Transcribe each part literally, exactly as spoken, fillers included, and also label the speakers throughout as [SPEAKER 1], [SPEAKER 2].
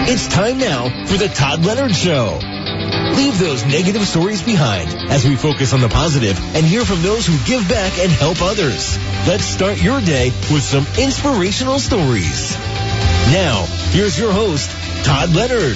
[SPEAKER 1] It's time now for the Todd Leonard Show. Leave those negative stories behind as we focus on the positive and hear from those who give back and help others. Let's start your day with some inspirational stories. Now, here's your host, Todd Leonard.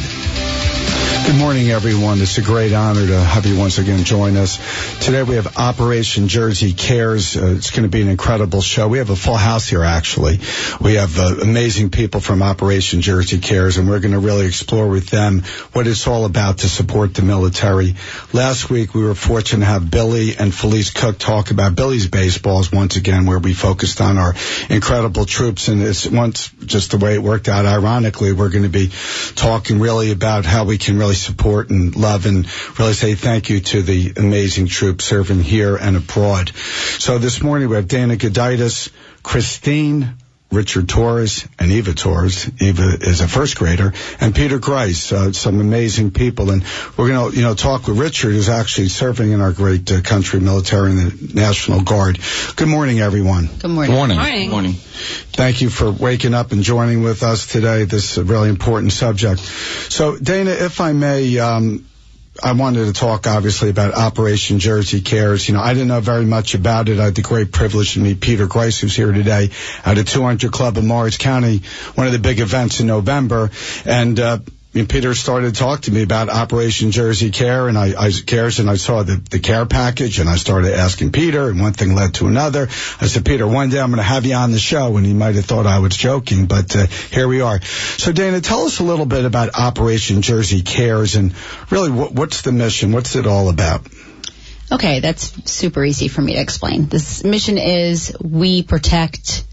[SPEAKER 2] Good morning, everyone. It's a great honor to have you once again join us. Today we have Operation Jersey Cares. Uh, it's going to be an incredible show. We have a full house here, actually. We have uh, amazing people from Operation Jersey Cares, and we're going to really explore with them what it's all about to support the military. Last week we were fortunate to have Billy and Felice Cook talk about Billy's Baseballs once again, where we focused on our incredible troops. And it's once just the way it worked out, ironically, we're going to be talking really about how we can really support and love and really say thank you to the amazing troops serving here and abroad. So this morning we have Dana Goditis, Christine, Richard Torres, and Eva Torres. Eva is a first grader, and Peter Grice, uh, some amazing people. And we're going to, you know, talk with Richard, who's actually serving in our great uh, country military in the National Guard. Good morning, everyone.
[SPEAKER 3] Good morning.
[SPEAKER 4] Good morning.
[SPEAKER 3] Morning.
[SPEAKER 4] Good morning.
[SPEAKER 2] Thank you for waking up and joining with us today. This is a really important subject. So, Dana, if I may, um, I wanted to talk, obviously, about Operation Jersey Cares. You know, I didn't know very much about it. I had the great privilege to meet Peter Grice, who's here today, at a two hundred Club in Morris County, one of the big events in November. And, uh, And Peter started to talk to me about Operation Jersey Care and I, I Cares, and I saw the, the care package, and I started asking Peter, and one thing led to another. I said, Peter, one day I'm going to have you on the show, and he might have thought I was joking, but uh, here we are. So, Dana, tell us a little bit about Operation Jersey Cares, and really, what, what's the mission? What's it all about?
[SPEAKER 3] Okay, that's super easy for me to explain. This mission is we protect...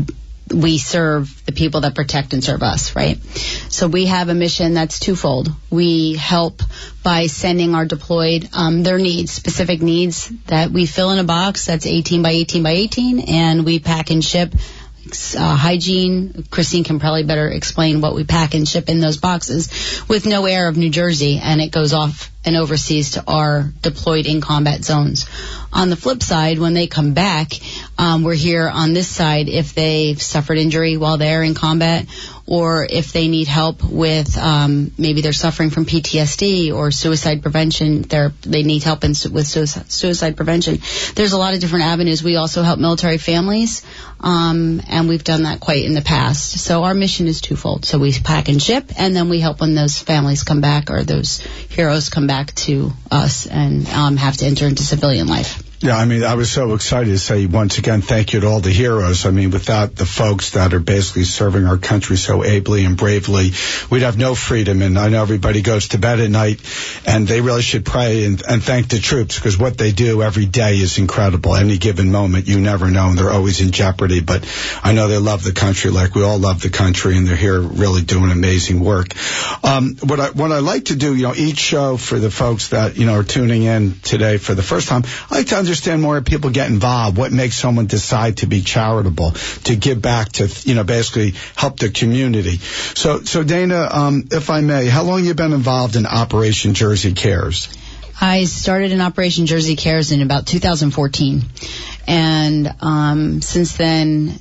[SPEAKER 3] we serve the people that protect and serve us, right? So we have a mission that's twofold. We help by sending our deployed um, their needs, specific needs that we fill in a box that's eighteen by eighteen by eighteen, and we pack and ship uh, hygiene. Christine can probably better explain what we pack and ship in those boxes with no air of New Jersey, and it goes off and overseas to our deployed in combat zones. On the flip side, when they come back, um, we're here on this side if they've suffered injury while they're in combat, or if they need help with um, maybe they're suffering from P T S D or suicide prevention. They're, they need help in, with suicide, suicide prevention. There's a lot of different avenues. We also help military families, um, and we've done that quite in the past. So our mission is twofold. So we pack and ship, and then we help when those families come back or those heroes come back to us and um, have to enter into civilian life.
[SPEAKER 2] Yeah, I mean, I was so excited to say once again thank you to all the heroes. I mean, without the folks that are basically serving our country so ably and bravely, we'd have no freedom. And I know everybody goes to bed at night, and they really should pray and, and thank the troops, because what they do every day is incredible. Any given moment, you never know, and they're always in jeopardy. But I know they love the country like we all love the country, and they're here really doing amazing work. Um, what I what I like to do, you know, each show for the folks that, you know, are tuning in today for the first time, I like to understand understand more people get involved. What makes someone decide to be charitable, to give back, to, you know, basically help the community? So, so Dana, um, if I may, how long have you been involved in Operation Jersey Cares?
[SPEAKER 3] I started in Operation Jersey Cares in about two thousand fourteen. And um, since then,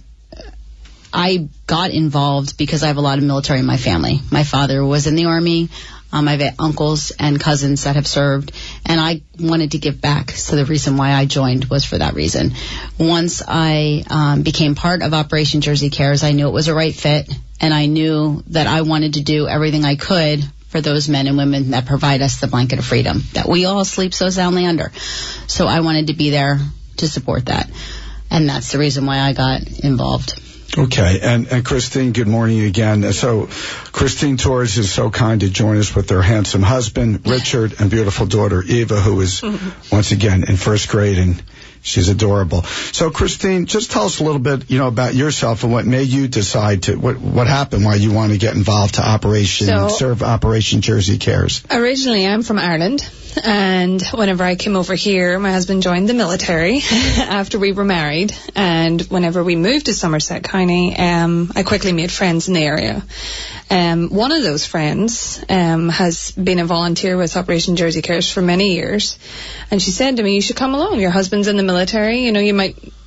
[SPEAKER 3] I got involved because I have a lot of military in my family. My father was in the Army. Um, I have uncles and cousins that have served, and I wanted to give back. So the reason why I joined was for that reason. Once I um, became part of Operation Jersey Cares, I knew it was a right fit, and I knew that I wanted to do everything I could for those men and women that provide us the blanket of freedom that we all sleep so soundly under. So I wanted to be there to support that, and that's the reason why I got involved.
[SPEAKER 2] Okay, and, and Christine, good morning again. So Christine Torres is so kind to join us with her handsome husband, Richard, and beautiful daughter, Eva, who is, mm-hmm. once again, in first grade, and she's adorable. So, Christine, just tell us a little bit, you know, about yourself and what made you decide to, what what happened, why you want to get involved to Operation, so, serve Operation Jersey Cares.
[SPEAKER 5] Originally, I'm from Ireland, and whenever I came over here, my husband joined the military after we were married, and whenever we moved to Somerset County, um, I quickly made friends in the area. Um, one of those friends um, has been a volunteer with Operation Jersey Cares for many years, and she said to me, you should come along, your husband's in the military, you know, you might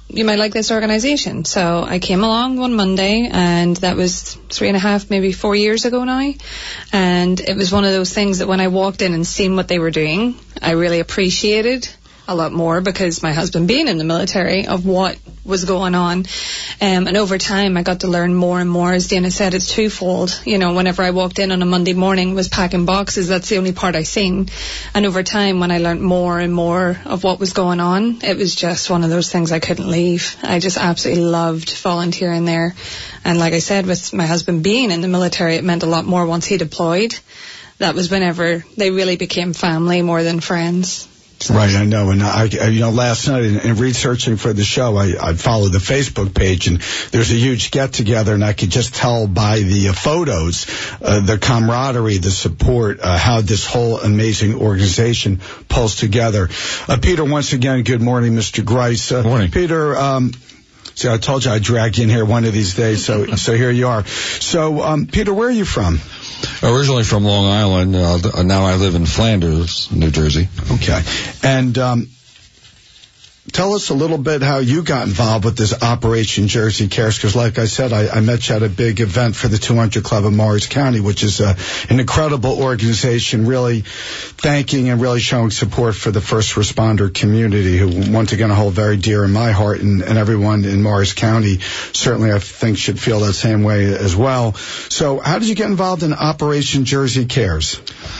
[SPEAKER 5] you might like this organization. So I came along one Monday, and that was three and a half, maybe four years ago now. And it was one of those things that when I walked in and seen what they were doing, I really appreciated a lot more, because my husband being in the military, of what was going on. Um, and over time, I got to learn more and more. As Dana said, it's twofold. You know, whenever I walked in on a Monday morning, was packing boxes. That's the only part I seen. And over time, when I learned more and more of what was going on, it was just one of those things I couldn't leave. I just absolutely loved volunteering there. And like I said, with my husband being in the military, it meant a lot more once he deployed. That was whenever they really became family more than friends.
[SPEAKER 2] Right, I know. And I, you know, last night in, in researching for the show, I, I followed the Facebook page, and there's a huge get together, and I could just tell by the uh, photos, uh, the camaraderie, the support, uh, how this whole amazing organization pulls together. Uh, Peter, once again, good morning, Mister Grice. Uh,
[SPEAKER 4] morning.
[SPEAKER 2] Peter, um, see, I told you I'd drag you in here one of these days, so so here you are. So, um, Peter, where are you from?
[SPEAKER 4] Originally from Long Island. Uh, now I live in Flanders, New Jersey.
[SPEAKER 2] Okay. And um, tell us a little bit how you got involved with this Operation Jersey Cares, because like I said, I, I met you at a big event for the two hundred Club of Morris County, which is uh, an incredible organization, really thanking and really showing support for the first responder community, who once again I hold very dear in my heart, and, and everyone in Morris County certainly I think should feel that same way as well. So how did you get involved in Operation Jersey Cares?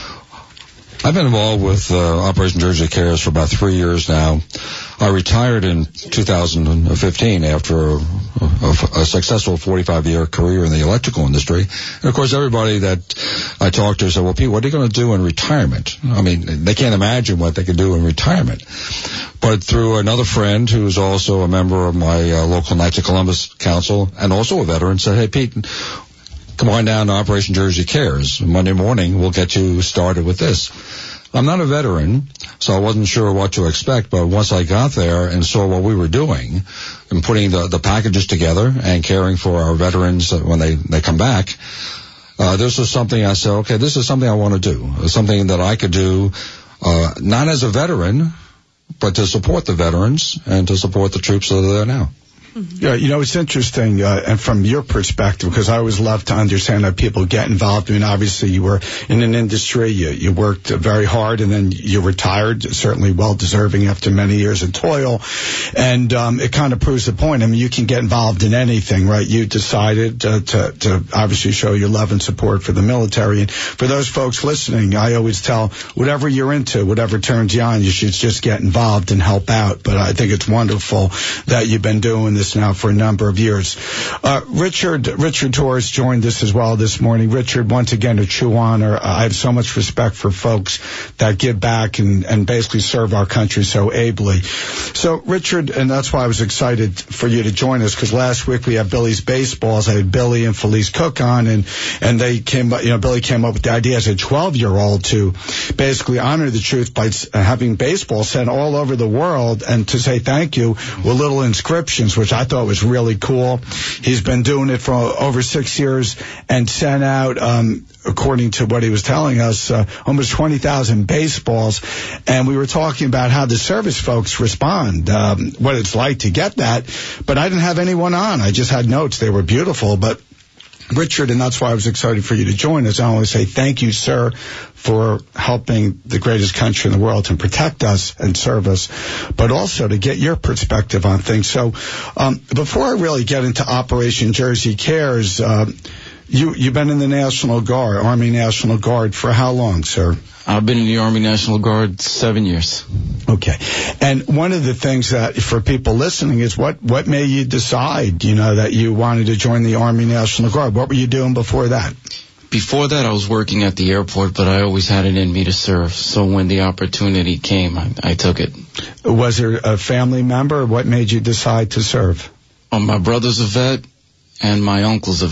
[SPEAKER 4] I've been involved with uh, Operation Jersey Cares for about three years now. I retired in two thousand fifteen after a, a, a successful forty-five year career in the electrical industry. And, of course, everybody that I talked to said, well, Pete, what are you going to do in retirement? I mean, they can't imagine what they could do in retirement. But through another friend who's also a member of my uh, local Knights of Columbus Council and also a veteran said, hey, Pete, come on down to Operation Jersey Cares. Monday morning, we'll get you started with this. I'm not a veteran, so I wasn't sure what to expect, but once I got there and saw what we were doing and putting the, the packages together and caring for our veterans when they, they come back, uh, this was something I said, okay, this is something I want to do, something that I could do, uh, not as a veteran, but to support the veterans and to support the troops that are there now.
[SPEAKER 2] Yeah, you know, it's interesting, uh, and from your perspective, because I always love to understand how people get involved. I mean, obviously, you were in an industry, you, you worked very hard, and then you retired, certainly well-deserving after many years of toil, and um, it kind of proves the point. I mean, you can get involved in anything, right? You decided uh, to, to obviously show your love and support for the military, and for those folks listening, I always tell, whatever you're into, whatever turns you on, you should just get involved and help out. But I think it's wonderful that you've been doing this now for a number of years. Uh, Richard Richard Torres joined us as well this morning. Richard, once again, a true honor. Uh, I have so much respect for folks that give back and, and basically serve our country so ably. So, Richard, and that's why I was excited for you to join us, because last week we had Billy's Baseballs. I had Billy and Felice Cook on, and, and they came, you know, Billy came up with the idea as a twelve-year-old to basically honor the truth by having baseball sent all over the world and to say thank you with little inscriptions, which I thought was really cool. He's been doing it for over six years and sent out, um, according to what he was telling us, uh, almost twenty thousand baseballs. And we were talking about how the service folks respond, um, what it's like to get that. But I didn't have anyone on. I just had notes. They were beautiful. But Richard, and that's why I was excited for you to join us, I want to say thank you, sir, for helping the greatest country in the world to protect us and serve us, but also to get your perspective on things. So um, before I really get into Operation Jersey Cares, uh, you, you've been in the National Guard, Army National Guard, for how long, sir?
[SPEAKER 6] I've been in the Army National Guard seven years.
[SPEAKER 2] Okay. And one of the things that, for people listening, is what, what made you decide, you know, that you wanted to join the Army National Guard? What were you doing before that?
[SPEAKER 6] Before that, I was working at the airport, but I always had it in me to serve. So when the opportunity came, I, I took it.
[SPEAKER 2] Was there a family member? What made you decide to serve?
[SPEAKER 6] Oh, my brother's a vet, and my uncle's a vet.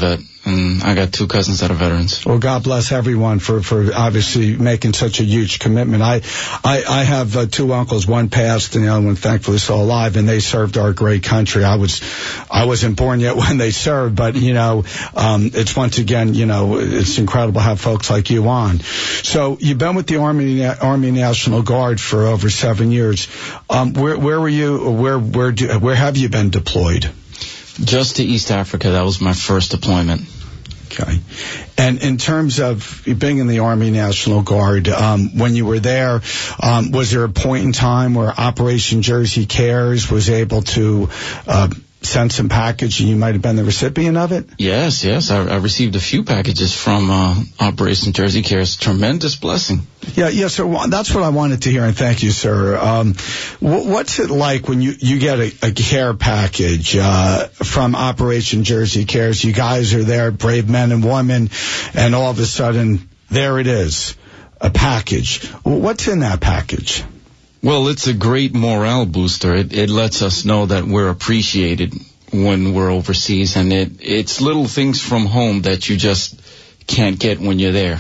[SPEAKER 6] and I got two cousins that are veterans.
[SPEAKER 2] Well, God bless everyone for, for obviously making such a huge commitment. I I, I have uh, two uncles. One passed, and the other one thankfully still alive, and they served our great country. I was I wasn't born yet when they served, but you know, um, it's once again, you know, it's incredible to have folks like you on. So you've been with the Army Army National Guard for over seven years. Um, where where were you? Where where do, where have you been deployed?
[SPEAKER 6] Just to East Africa. That was my first deployment.
[SPEAKER 2] Okay. And in terms of being in the Army National Guard, um, when you were there, um, was there a point in time where Operation Jersey Cares was able to uh, send some package and you might have been the recipient of it?
[SPEAKER 6] Yes, yes. I, I received a few packages from uh, Operation Jersey Cares. Tremendous blessing.
[SPEAKER 2] Yeah, yeah, so that's what I wanted to hear, and thank you, sir. Um, what's it like when you, you get a, a care package uh, from Operation Jersey Cares? You guys are there, brave men and women, and all of a sudden, there it is, a package. What's in that package?
[SPEAKER 6] Well, it's a great morale booster. It, it lets us know that we're appreciated when we're overseas, and it it's little things from home that you just can't get when you're there.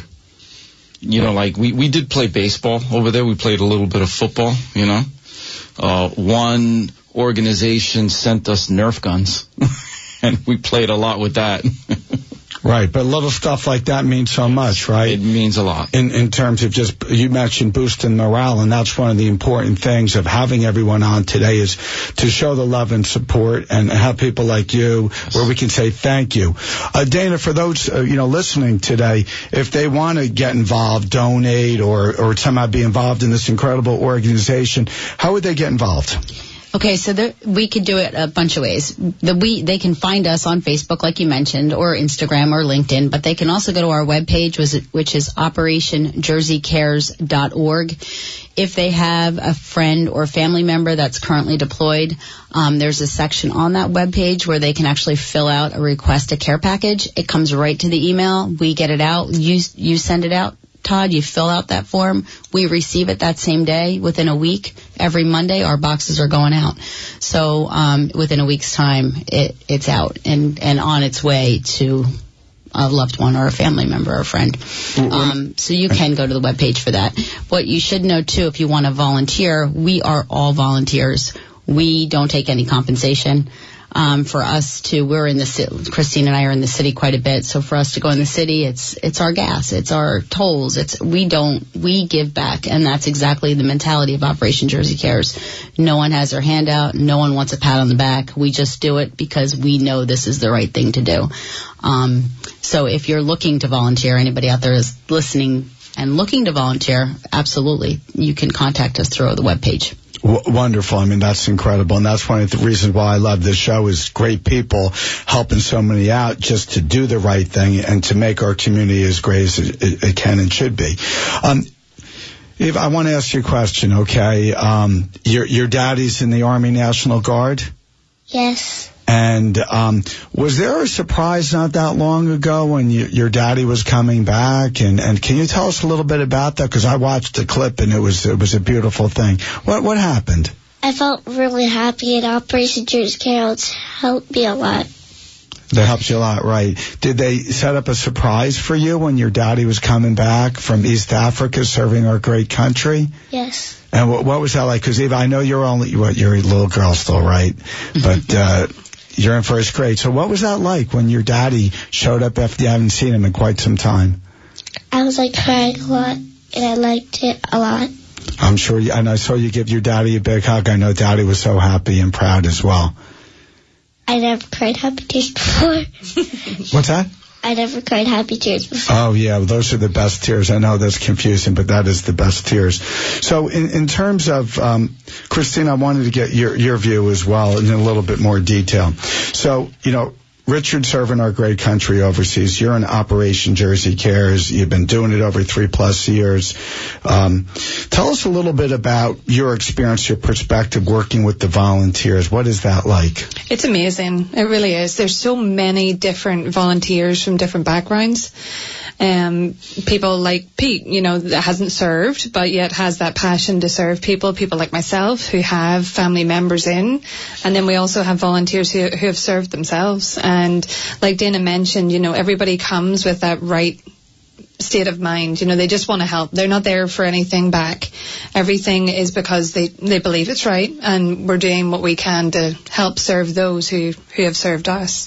[SPEAKER 6] You know, like we, we did play baseball over there. We played a little bit of football, you know. Uh, one organization sent us Nerf guns, and we played a lot with that.
[SPEAKER 2] Right, but little stuff like that means so much, right?
[SPEAKER 6] It means a lot.
[SPEAKER 2] In in terms of just, you mentioned boosting morale, and that's one of the important things of having everyone on today is to show the love and support and have people like you where we can say thank you. Uh, Dana, for those, uh, you know, listening today, if they want to get involved, donate, or, or somehow be involved in this incredible organization, how would they get involved?
[SPEAKER 3] Okay, so there, we could do it a bunch of ways. The, we They can find us on Facebook, like you mentioned, or Instagram or LinkedIn, but they can also go to our webpage, which is operation jersey cares dot org. If they have a friend or family member that's currently deployed, um, there's a section on that webpage where they can actually fill out a request a care package. It comes right to the email. We get it out. You, you send it out. Todd, you fill out that form. We receive it that same day. Within a week, every Monday, our boxes are going out. So um, within a week's time, it, it's out and, and on its way to a loved one or a family member or a friend. Um, so you can go to the webpage for that. What you should know, too, if you want to volunteer, we are all volunteers. We don't take any compensation. Um, for us to, we're in the city, Christine and I are in the city quite a bit, so for us to go in the city, it's it's our gas, it's our tolls, it's we don't, we give back, and that's exactly the mentality of Operation Jersey Cares. No one has their hand out, no one wants a pat on the back, we just do it because we know this is the right thing to do. Um, so if you're looking to volunteer, anybody out there is listening and looking to volunteer, absolutely, you can contact us through the webpage.
[SPEAKER 2] W- wonderful. I mean, that's incredible. And that's one of the reasons why I love this show is great people helping so many out just to do the right thing and to make our community as great as it, it can and should be. Um, Eve, I want to ask you a question, okay? Um, your, your daddy's in the Army National Guard?
[SPEAKER 7] Yes.
[SPEAKER 2] And um, was there a surprise not that long ago when you, your daddy was coming back? And, and can you tell us a little bit about that? Because I watched the clip and it was it was a beautiful thing. What what happened?
[SPEAKER 7] I felt really happy, and Operation Jersey Cares helped me a lot.
[SPEAKER 2] That helps you a lot, right? Did they set up a surprise for you when your daddy was coming back from East Africa serving our great country?
[SPEAKER 7] Yes.
[SPEAKER 2] And what, what was that like? Because Eva, I know you're only what you're a little girl still, right? But uh, you're in first grade. So what was that like when your daddy showed up after you haven't seen him in quite some time?
[SPEAKER 7] I was like crying a lot, and I liked it a lot.
[SPEAKER 2] I'm sure, you, and I saw you give your daddy a big hug. I know daddy was so happy and proud as well.
[SPEAKER 7] I never cried happy tears before.
[SPEAKER 2] What's that?
[SPEAKER 7] I never cried happy tears before.
[SPEAKER 2] Oh, yeah, those are the best tears. I know that's confusing, but that is the best tears. So in, in terms of, um, Christine, I wanted to get your, your view as well in a little bit more detail. So, you know, Richard serving our great country overseas. You're in Operation Jersey Cares. You've been doing it over three plus years. Um, tell us a little bit about your experience, your perspective working with the volunteers. What is that like?
[SPEAKER 5] It's amazing. It really is. There's so many different volunteers from different backgrounds. Um, people like Pete, you know, that hasn't served, but yet has that passion to serve people. People like myself who have family members in. And then we also have volunteers who, who have served themselves. And like Dana mentioned, you know, everybody comes with that right state of mind. You know, they just want to help. They're not there for anything back. Everything is because they, they believe it's right, and we're doing what we can to help serve those who, who have served us.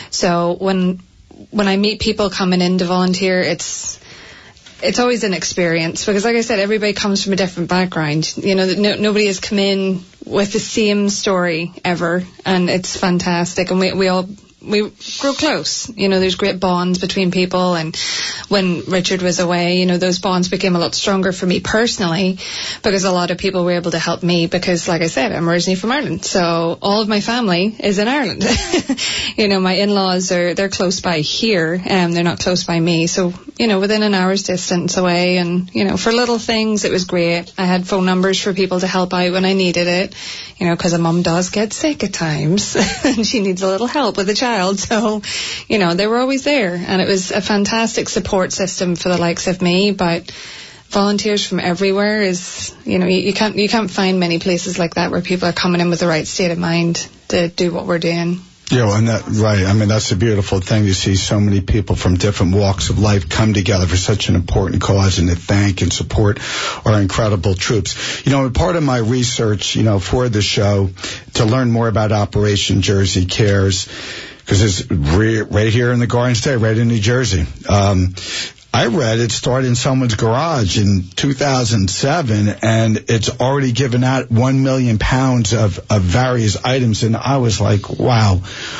[SPEAKER 5] So when when I meet people coming in to volunteer, it's it's always an experience, because like I said, everybody comes from a different background. You know, no, nobody has come in with the same story ever, and it's fantastic. And we, we all we grow close. You know, there's great bonds between people, and when Richard was away, you know, those bonds became a lot stronger for me personally, because a lot of people were able to help me, because like I said, I'm originally from Ireland, so all of my family is in Ireland. You know, my in-laws are, they're close by here, and um, they're not close by me, so, you know, within an hour's distance away. And, you know, for little things, it was great. I had phone numbers for people to help out when I needed it, you know, because a mum does get sick at times, and she needs a little help with a child. So, you know, they were always there, and it was a fantastic support system for the likes of me. But volunteers from everywhere is, you know, you, you can't you can't find many places like that where people are coming in with the right state of mind to do what we're doing.
[SPEAKER 2] Yeah, and that, right. I mean, that's a beautiful thing to see so many people from different walks of life come together for such an important cause, and to thank and support our incredible troops. You know, part of my research, you know, for the show, to learn more about Operation Jersey Cares, because it's re- right here in the Garden State, right in New Jersey. Um, I read it started in someone's garage in two thousand seven, and it's already given out one million pounds of, of various items. And I was like, wow,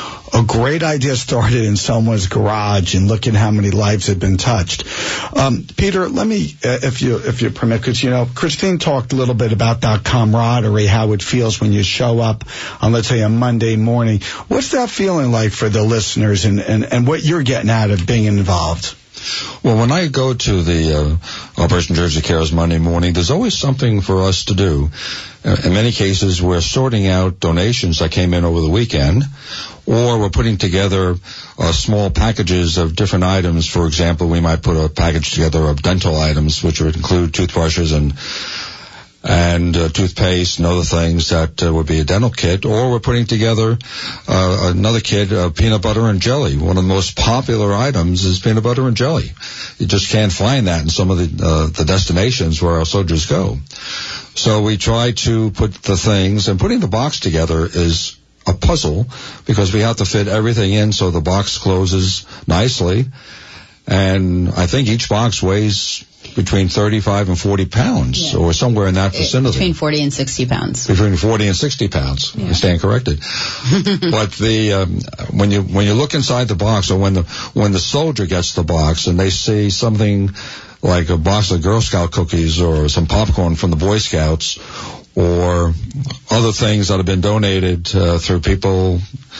[SPEAKER 2] a great idea started in someone's garage, and look at how many lives have been touched. Um, Peter, let me, uh, if you if you permit, because, you know, Christine talked a little bit about that camaraderie, how it feels when you show up on, let's say, a Monday morning. What's that feeling like for the listeners, and, and, and what you're getting out of being involved?
[SPEAKER 4] Well, when I go to the uh, Operation Jersey Cares Monday morning, there's always something for us to do. Uh, in many cases, we're sorting out donations that came in over the weekend, or we're putting together uh, small packages of different items. For example, we might put a package together of dental items, which would include toothbrushes and and uh, toothpaste and other things that uh, would be a dental kit. Or we're putting together uh, another kit of peanut butter and jelly. One of the most popular items is peanut butter and jelly. You just can't find that in some of the uh, the destinations where our soldiers go. So we try to put the things, and putting the box together is a puzzle, because we have to fit everything in so the box closes nicely. And I think each box weighs between thirty-five and forty pounds, yeah, or somewhere in that vicinity.
[SPEAKER 3] Between forty and sixty pounds.
[SPEAKER 4] Between forty and sixty pounds. Yeah. I stand corrected. But the um, when you when you look inside the box, or when the when the soldier gets the box and they see something like a box of Girl Scout cookies or some popcorn from the Boy Scouts, or other things that have been donated uh, through people.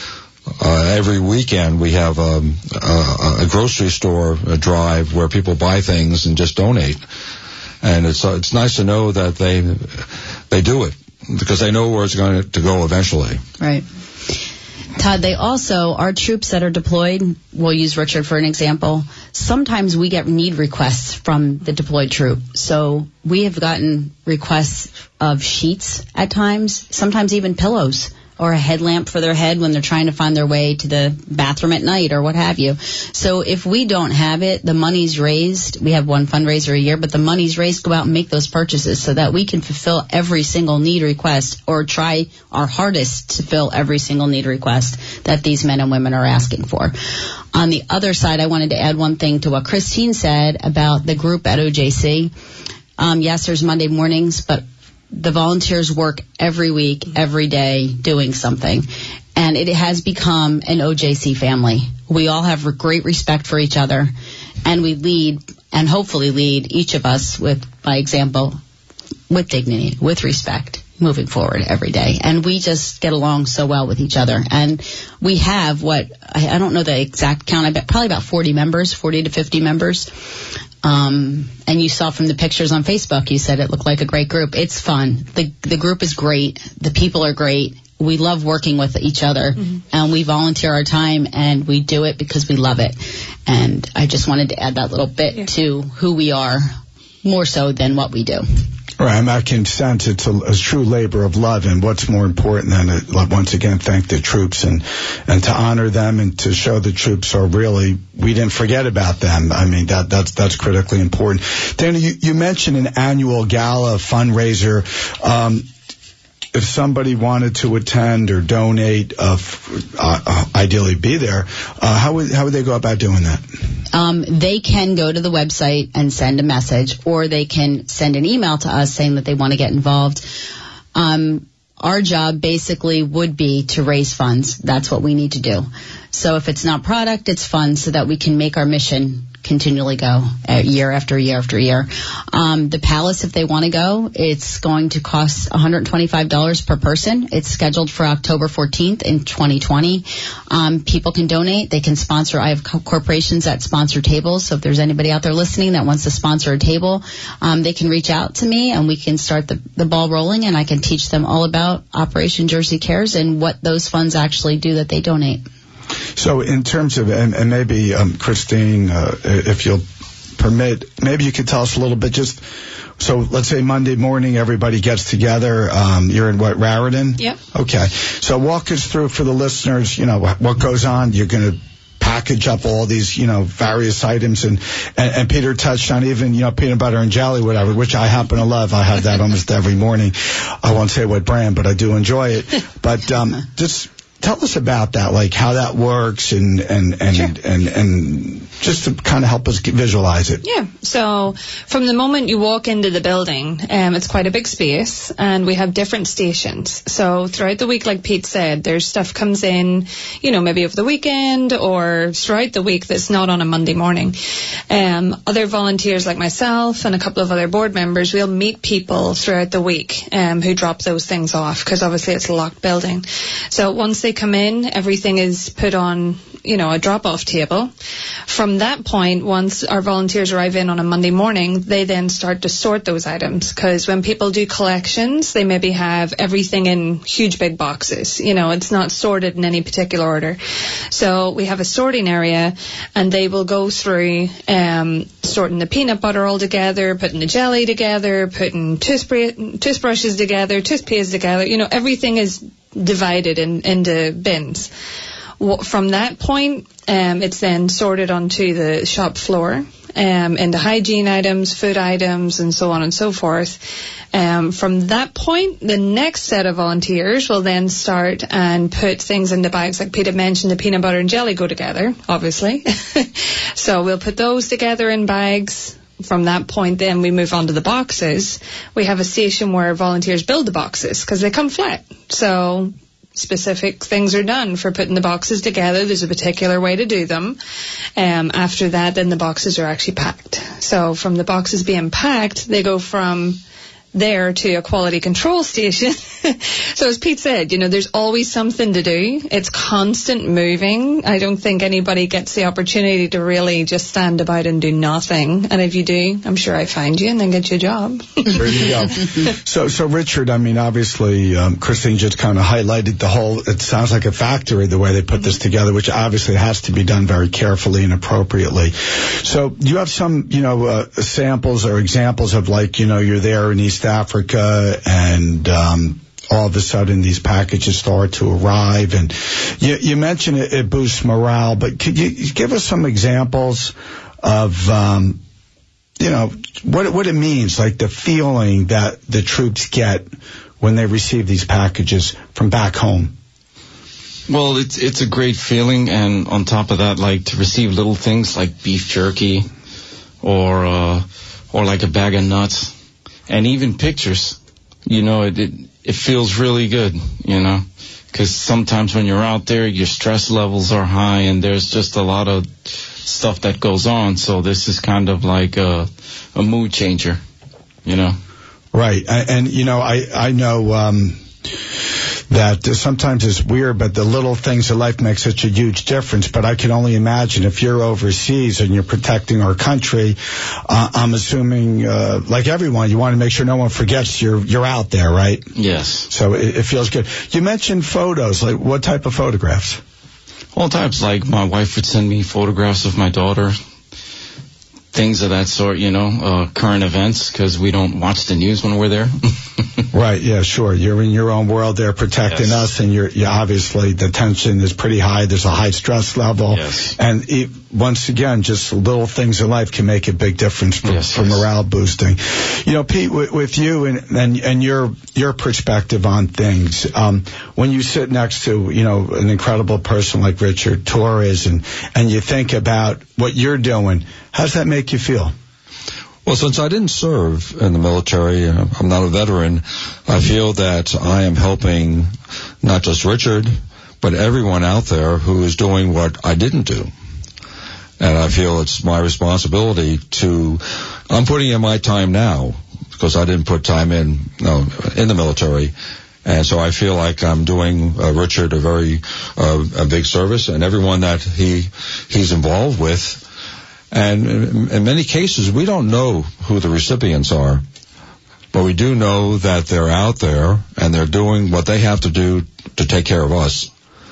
[SPEAKER 4] Uh, every weekend we have um, a, a grocery store a drive where people buy things and just donate, and it's uh, it's nice to know that they they do it, because they know where it's going to go eventually.
[SPEAKER 3] Right. Todd, they also, our troops that are deployed, we'll use Richard for an example, sometimes we get need requests from the deployed troop. So we have gotten requests of sheets at times, sometimes even pillows, or a headlamp for their head when they're trying to find their way to the bathroom at night, or what have you. So if we don't have it, the money's raised. We have one fundraiser a year, but the money's raised, go out and make those purchases so that we can fulfill every single need request, or try our hardest to fill every single need request that these men and women are asking for. On the other side, I wanted to add one thing to what Christine said about the group at O J C. Um, yes, there's Monday mornings, but the volunteers work every week, every day, doing something. And it has become an O J C family. We all have great respect for each other, and we lead, and hopefully lead, each of us with, by example, with dignity, with respect, moving forward every day. And we just get along so well with each other. And we have what, I, I don't know the exact count, I bet probably about forty members, forty to fifty members. Um, and you saw from the pictures on Facebook, you said it looked like a great group. It's fun. The the group is great. The people are great. We love working with each other, mm-hmm. and we volunteer our time, and we do it because we love it. And I just wanted to add that little bit yeah. to who we are, more so than what we do.
[SPEAKER 2] Right, and I can sense it's a, a true labor of love, and what's more important than to, once again, thank the troops and, and to honor them and to show the troops are really, we didn't forget about them. I mean, that that's that's critically important. Dana, you, you mentioned an annual gala fundraiser. Um, if somebody wanted to attend or donate, uh, f- uh, ideally be there, uh, how would how would they go about doing that?
[SPEAKER 3] Um, they can go to the website and send a message, or they can send an email to us saying that they want to get involved. Um, our job basically would be to raise funds. That's what we need to do. So if it's not product, it's funds so that we can make our mission continually go uh, year after year after year. Um, the Palace, if they want to go, it's going to cost one hundred twenty-five dollars per person. It's scheduled for October fourteenth in twenty twenty. Um, people can donate. They can sponsor. I have co- corporations that sponsor tables. So if there's anybody out there listening that wants to sponsor a table, um, they can reach out to me and we can start the, the ball rolling, and I can teach them all about Operation Jersey Cares and what those funds actually do that they donate.
[SPEAKER 2] So in terms of, and, and maybe, um, Christine, uh, if you'll permit, maybe you could tell us a little bit just, so let's say Monday morning everybody gets together. Um, you're in what, Raritan?
[SPEAKER 5] Yep.
[SPEAKER 2] Okay. So walk us through for the listeners, you know, what goes on. You're going to package up all these, you know, various items, and, and, and Peter touched on even, you know, peanut butter and jelly, whatever, which I happen to love. I have that almost every morning. I won't say what brand, but I do enjoy it. But um, just tell us about that, like how that works, and and and
[SPEAKER 5] Sure.
[SPEAKER 2] and, and, and just to kind of help us visualize it.
[SPEAKER 5] Yeah. So from the moment you walk into the building, um, it's quite a big space, and we have different stations. So throughout the week, like Pete said, there's stuff comes in, you know, maybe over the weekend or throughout the week that's not on a Monday morning. Um, other volunteers like myself and a couple of other board members, we'll meet people throughout the week um, who drop those things off, because obviously it's a locked building. So once they come in, everything is put on, you know, a drop-off table. From that point, once our volunteers arrive in on a Monday morning, they then start to sort those items, because when people do collections, they maybe have everything in huge big boxes. You know, it's not sorted in any particular order. So we have a sorting area, and they will go through um, sorting the peanut butter all together, putting the jelly together, putting toothbr- toothbrushes together, toothpaste together. You know, everything is divided in, into bins. From that point, um, it's then sorted onto the shop floor um, into hygiene items, food items, and so on and so forth. Um, from that point, the next set of volunteers will then start and put things into bags. Like Peter mentioned, the peanut butter and jelly go together, obviously. So we'll put those together in bags. From that point, then we move on to the boxes. We have a station where volunteers build the boxes, because they come flat. So specific things are done for putting the boxes together. There's a particular way to do them. Um, after that, then the boxes are actually packed. So from the boxes being packed, they go from there to a quality control station. So as Pete said, you know, there's always something to do. It's constant moving. I don't think anybody gets the opportunity to really just stand about and do nothing. And if you do, I'm sure I find you and then get you a job.
[SPEAKER 2] There you go. So, so Richard, I mean, obviously, um, Christine just kind of highlighted the whole, it sounds like a factory, the way they put this together, which obviously has to be done very carefully and appropriately. So do you have some, you know, uh, samples or examples of, like, you know, you're there in East Africa and um, all of a sudden these packages start to arrive, and you, you mentioned it, it boosts morale, but could you give us some examples of, um, you know, what, what it means, like the feeling that the troops get when they receive these packages from back home?
[SPEAKER 6] Well, it's it's a great feeling, and on top of that, like to receive little things like beef jerky, or uh, or like a bag of nuts. And even pictures, you know, it, it it feels really good, you know, because sometimes when you're out there, your stress levels are high, and there's just a lot of stuff that goes on. So this is kind of like a, a mood changer, you know.
[SPEAKER 2] Right, and, and you know, I I know um, that sometimes it's weird, but the little things in life make such a huge difference. But I can only imagine if you're overseas and you're protecting our country, uh, I'm assuming, uh, like everyone, you want to make sure no one forgets you're you're out there, right?
[SPEAKER 6] Yes.
[SPEAKER 2] So it, it feels good. You mentioned photos. Like, what type of photographs?
[SPEAKER 6] All types. Like my wife would send me photographs of my daughter. things of that sort, you know, uh, current events, because we don't watch the news when we're there.
[SPEAKER 2] Right, yeah, sure. You're in your own world there protecting
[SPEAKER 6] Yes.
[SPEAKER 2] us, and you're, you're obviously the tension is pretty high. There's a high stress level.
[SPEAKER 6] Yes.
[SPEAKER 2] And it, once again, just little things in life can make a big difference for,
[SPEAKER 6] Yes,
[SPEAKER 2] for
[SPEAKER 6] yes.
[SPEAKER 2] morale boosting. You know, Pete, with, with you and, and, and your, your perspective on things, um, when you sit next to, you know, an incredible person like Richard Torres and, and you think about what you're doing, how does that make you feel?
[SPEAKER 4] Well, since I didn't serve in the military, uh, I'm not a veteran, I feel that I am helping not just Richard, but everyone out there who is doing what I didn't do. And I feel it's my responsibility to, I'm putting in my time now, because I didn't put time in, no, in the military. And so I feel like I'm doing uh, Richard a very, uh, a big service, and everyone that he, he's involved with. And in, in many cases, we don't know who the recipients are, but we do know that they're out there and they're doing what they have to do to take care of us.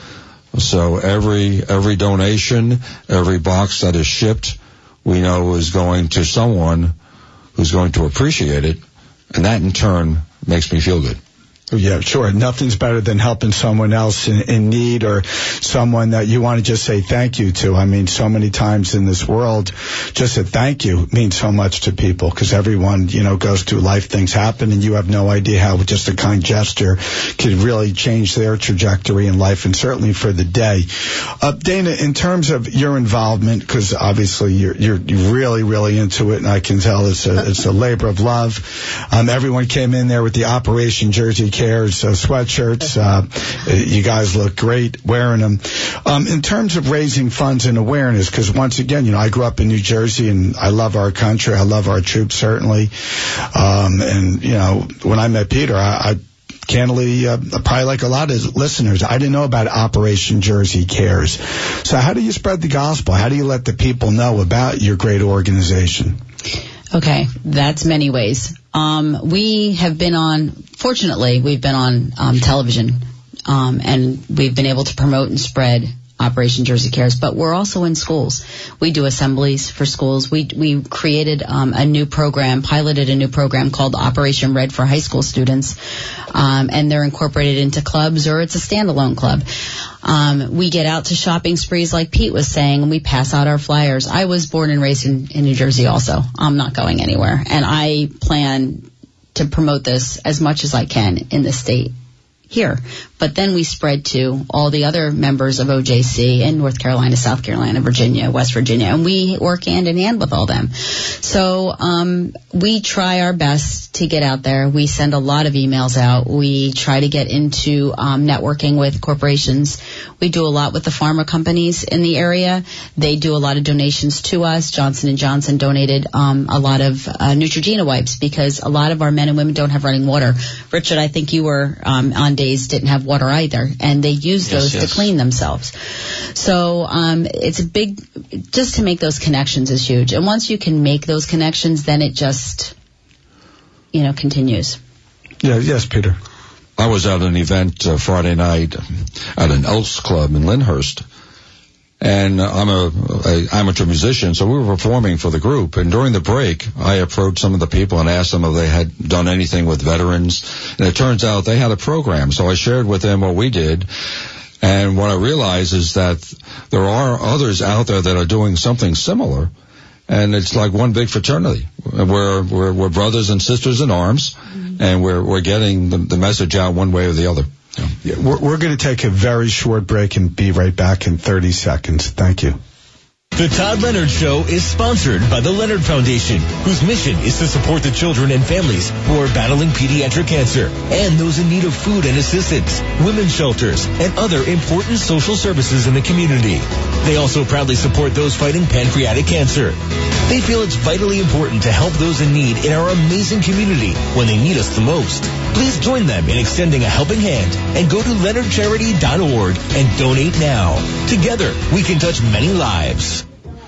[SPEAKER 4] So every every donation, every box that is shipped, we know is going to someone who's going to appreciate it, and that in turn makes me feel good.
[SPEAKER 2] Yeah, sure. Nothing's better than helping someone else in, in need, or someone that you want to just say thank you to. I mean, so many times in this world, just a thank you means so much to people, because everyone, you know, goes through life, things happen, and you have no idea how just a kind gesture could really change their trajectory in life, and certainly for the day. Uh, Dana, in terms of your involvement, because obviously you're, you're you're really, really into it, and I can tell it's a, it's a labor of love. Um, everyone came in there with the Operation Jersey Cares uh, sweatshirts. Uh, you guys look great wearing them. Um, in terms of raising funds and awareness, because once again, you know, I grew up in New Jersey, and I love our country. I love our troops, certainly. Um, and, you know, when I met Peter, I, I candidly, uh, probably like a lot of listeners, I didn't know about Operation Jersey Cares. So how do you spread the gospel? How do you let the people know about your great organization?
[SPEAKER 3] Okay, that's many ways. Um, we have been on, fortunately, we've been on um, television, um, and we've been able to promote and spread Operation Jersey Cares, but we're also in schools. We do assemblies for schools. We we created um, a new program, piloted a new program called Operation Red for high school students, um, and they're incorporated into clubs, or it's a standalone club. Um, we get out to shopping sprees like Pete was saying, and we pass out our flyers. I was born and raised in, in New Jersey also. I'm not going anywhere, and I plan to promote this as much as I can in the state here. But then we spread to all the other members of O J C in North Carolina, South Carolina, Virginia, West Virginia, and we work hand in hand with all them. So um, we try our best to get out there. We send a lot of emails out. We try to get into um, networking with corporations. We do a lot with the pharma companies in the area. They do a lot of donations to us. Johnson and Johnson donated um, a lot of uh, Neutrogena wipes, because a lot of our men and women don't have running water. Richard, I think you were um, on days didn't have water either, and they use
[SPEAKER 6] Yes,
[SPEAKER 3] those
[SPEAKER 6] yes.
[SPEAKER 3] to clean themselves. So um, it's a big, just to make those connections is huge. And once you can make those connections, then it just, you know, continues.
[SPEAKER 2] Yeah, yes, Peter.
[SPEAKER 4] I was at an event uh, Friday night at an Elks Club in Lyndhurst, and I'm a, a amateur musician, so we were performing for the group. And during the break, I approached some of the people and asked them if they had done anything with veterans. And it turns out they had a program, so I shared with them what we did. And what I realized is that there are others out there that are doing something similar. And it's like one big fraternity. We're we're, we're brothers and sisters in arms, mm-hmm. and we're we're getting the, the message out one way or the other. Yeah.
[SPEAKER 2] Yeah, we're we're going to take a very short break and be right back in thirty seconds. Thank you.
[SPEAKER 1] The Todd Leonard Show is sponsored by the Leonard Foundation, whose mission is to support the children and families who are battling pediatric cancer and those in need of food and assistance, women's shelters, and other important social services in the community. They also proudly support those fighting pancreatic cancer. They feel it's vitally important to help those in need in our amazing community when they need us the most. Please join them in extending a helping hand and go to leonard charity dot org and donate now. Together, we can touch many lives.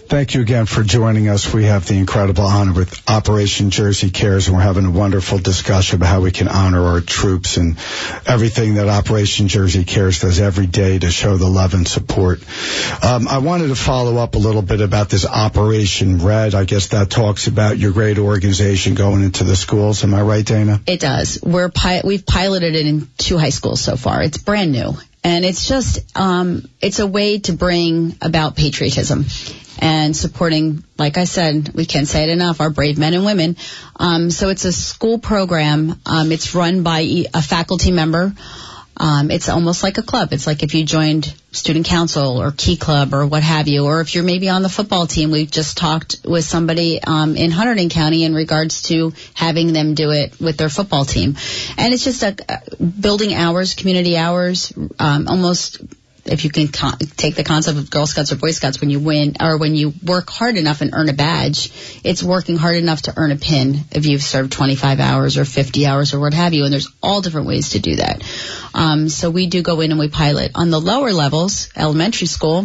[SPEAKER 2] Thank you again for joining us. We have the incredible honor with Operation Jersey Cares, and we're having a wonderful discussion about how we can honor our troops and everything that Operation Jersey Cares does every day to show the love and support. Um, I wanted to follow up a little bit about this Operation Red. I guess that talks about your great organization going into the schools. Am I right, Dana?
[SPEAKER 3] It does. We're pi- we've piloted it in two high schools so far. It's brand new. And it's just, um, it's a way to bring about patriotism and supporting, like I said, we can't say it enough, our brave men and women. Um, so it's a school program. Um, it's run by a faculty member. Um, it's almost like a club. It's like if you joined student council or Key Club or what have you, or if you're maybe on the football team. We just talked with somebody um, in Hunterdon County in regards to having them do it with their football team. And it's just a, a building hours, community hours, um, almost if you can con- take the concept of Girl Scouts or Boy Scouts, when you win or when you work hard enough and earn a badge, it's working hard enough to earn a pin if you've served twenty-five hours or fifty hours or what have you. And there's all different ways to do that. Um, so we do go in and we pilot. On the lower levels, elementary school,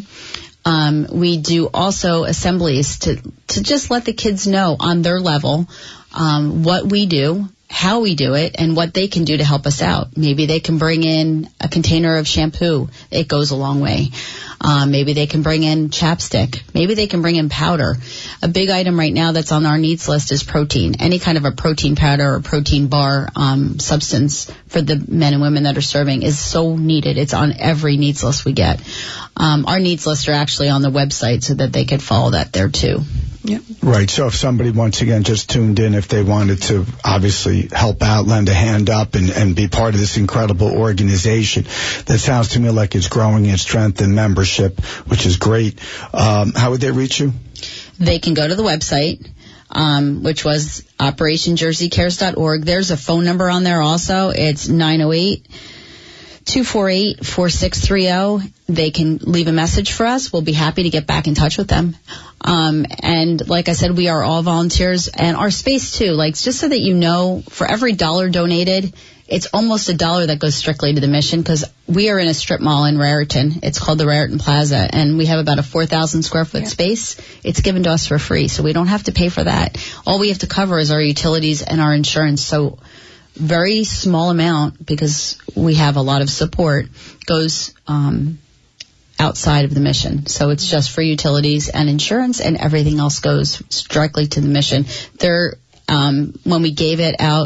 [SPEAKER 3] um, we do also assemblies to, to just let the kids know on their level um, what we do, how we do it, and what they can do to help us out. Maybe they can bring in a container of shampoo. It goes a long way. Um, maybe they can bring in chapstick. Maybe they can bring in powder. A big item right now that's on our needs list is protein. Any kind of a protein powder or protein bar um, substance for the men and women that are serving is so needed. It's on every needs list we get. Um, our needs lists are actually on the website so that they could follow that there too.
[SPEAKER 2] Yep. Right. So if somebody, once again, just tuned in, if they wanted to obviously help out, lend a hand up, and, and be part of this incredible organization, that sounds to me like it's growing in strength and membership, which is great. Um, how would they reach you?
[SPEAKER 3] They can go to the website, um, which was operation jersey cares dot org. There's a phone number on there also. It's nine oh eight, two four eight, four six three zero. They can leave a message for us. We'll be happy to get back in touch with them. Um, and like I said, we are all volunteers, and our space too, like just so that you know, for every dollar donated, it's almost a dollar that goes strictly to the mission, because we are in a strip mall in Raritan. It's called the Raritan Plaza, and we have about a four thousand square foot yeah. space. It's given to us for free, so we don't have to pay for that. All we have to cover is our utilities and our insurance. So very small amount, because we have a lot of support, goes um outside of the mission. So it's just for utilities and insurance, and everything else goes directly to the mission. There, um, when we gave it out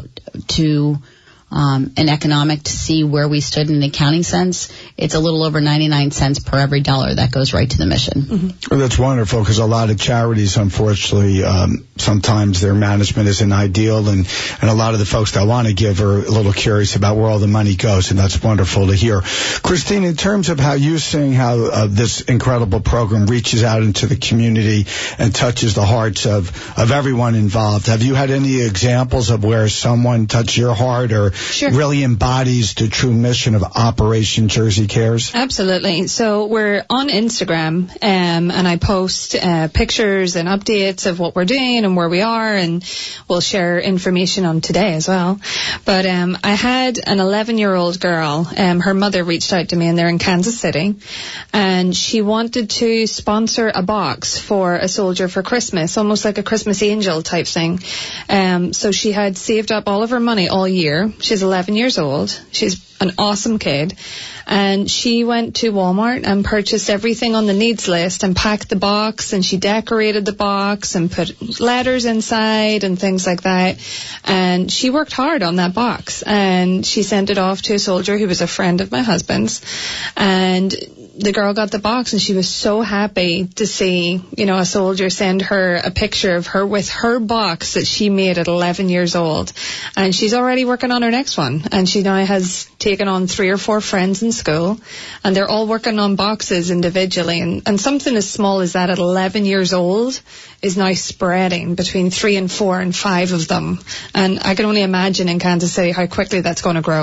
[SPEAKER 3] to um, an economic to see where we stood in an accounting sense, it's a little over ninety-nine cents per every dollar that goes right to the mission.
[SPEAKER 2] Mm-hmm. Well, that's wonderful, because a lot of charities, unfortunately, um, sometimes their management isn't ideal, and, and a lot of the folks that want to give are a little curious about where all the money goes, and that's wonderful to hear. Christine, in terms of how you're seeing how uh, this incredible program reaches out into the community and touches the hearts of, of everyone involved, have you had any examples of where someone touched your heart or Sure. really embodies the true mission of Operation Jersey Cares?
[SPEAKER 5] Absolutely. So we're on Instagram, um, and I post uh, pictures and updates of what we're doing and where we are, and we'll share information on today as well. But um, I had an eleven-year-old girl. Um, her mother reached out to me, and they're in Kansas City, and she wanted to sponsor a box for a soldier for Christmas, almost like a Christmas angel type thing. Um, so she had saved up all of her money all year. She's eleven years old. She's an awesome kid. And she went to Walmart and purchased everything on the needs list and packed the box, and she decorated the box and put letters inside and things like that. And she worked hard on that box, and she sent it off to a soldier who was a friend of my husband's. And the girl got the box, and she was so happy to see, you know, a soldier send her a picture of her with her box that she made at eleven years old. And she's already working on her next one. And she now has taken on three or four friends in school, and they're all working on boxes individually. And, and something as small as that at eleven years old is now spreading between three and four and five of them. And I can only imagine in Kansas City how quickly that's going to grow.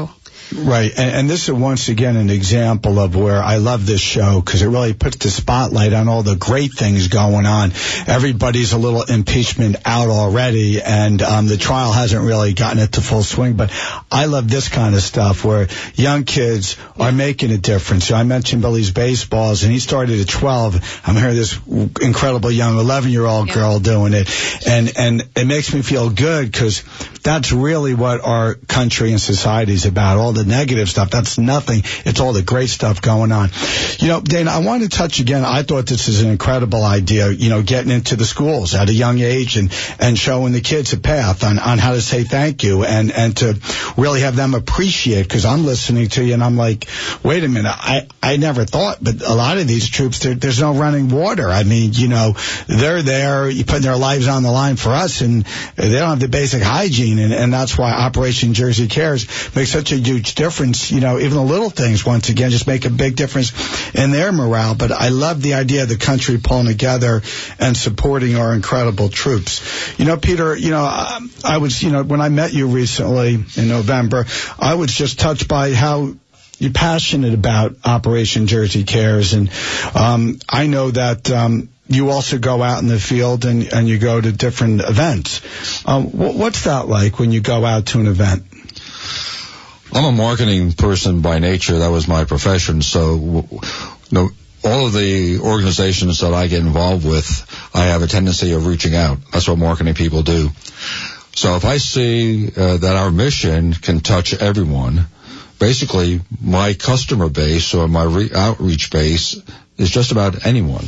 [SPEAKER 2] Right, and, and this is once again an example of where I love this show because it really puts the spotlight on all the great things going on. Everybody's a little impeachment out already, and um, the trial hasn't really gotten it to full swing, but I love this kind of stuff where young kids are making a difference. I mentioned Billy's Baseballs, and he started at twelve. I'm hearing this incredible young eleven-year-old
[SPEAKER 5] yeah.
[SPEAKER 2] girl doing it, and, and it makes me feel good because that's really what our country and society is about. All the negative stuff, that's nothing. It's all the great stuff going on. You know, Dana, I want to touch again. I thought this is an incredible idea, you know, getting into the schools at a young age and, and showing the kids a path on, on how to say thank you and, and to really have them appreciate, because I'm listening to you and I'm like, wait a minute, I, I never thought, but a lot of these troops, there's no running water. I mean, you know, they're there, you putting their lives on the line for us, and they don't have the basic hygiene, and, and that's why Operation Jersey Cares makes such a huge difference. You know, even the little things, once again, just make a big difference in their morale. But I love the idea of the country pulling together and supporting our incredible troops. You know, Peter, you know, I, I was, you know, when I met you recently in November, I was just touched by how you're passionate about Operation Jersey Cares. And um, I know that um, you also go out in the field and, and you go to different events. Um, what's that like when you go out to an event?
[SPEAKER 4] I'm a marketing person by nature. That was my profession. So, you know, all of the organizations that I get involved with, I have a tendency of reaching out. That's what marketing people do. So if I see uh, that our mission can touch everyone, basically my customer base or my re- outreach base is just about anyone.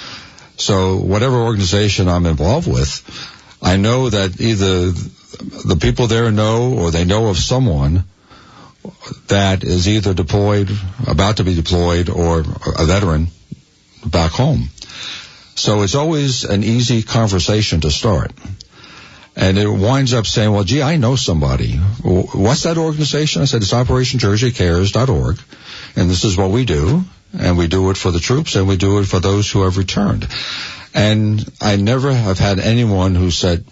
[SPEAKER 4] So whatever organization I'm involved with, I know that either the people there know or they know of someone that is either deployed, about to be deployed, or a veteran back home. So it's always an easy conversation to start. And it winds up saying, well, gee, I know somebody. What's that organization? I said, it's Operation Jersey Cares dot org. And this is what we do. And we do it for the troops, and we do it for those who have returned. And I never have had anyone who said,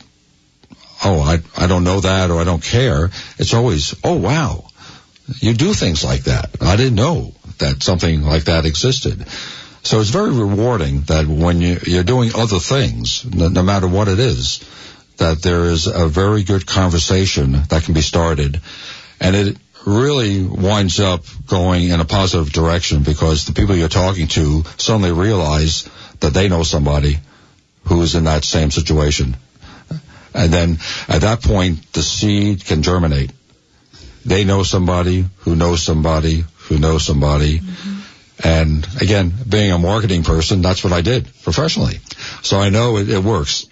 [SPEAKER 4] oh, I, I don't know that, or I don't care. It's always, oh, wow, you do things like that. I didn't know that something like that existed. So it's very rewarding that when you, you're doing other things, no, no matter what it is, that there is a very good conversation that can be started. And it really winds up going in a positive direction because the people you're talking to suddenly realize that they know somebody who is in that same situation. And then at that point, the seed can germinate. They know somebody who knows somebody who knows somebody. Mm-hmm. And again, being a marketing person, that's what I did professionally. So I know it, it works.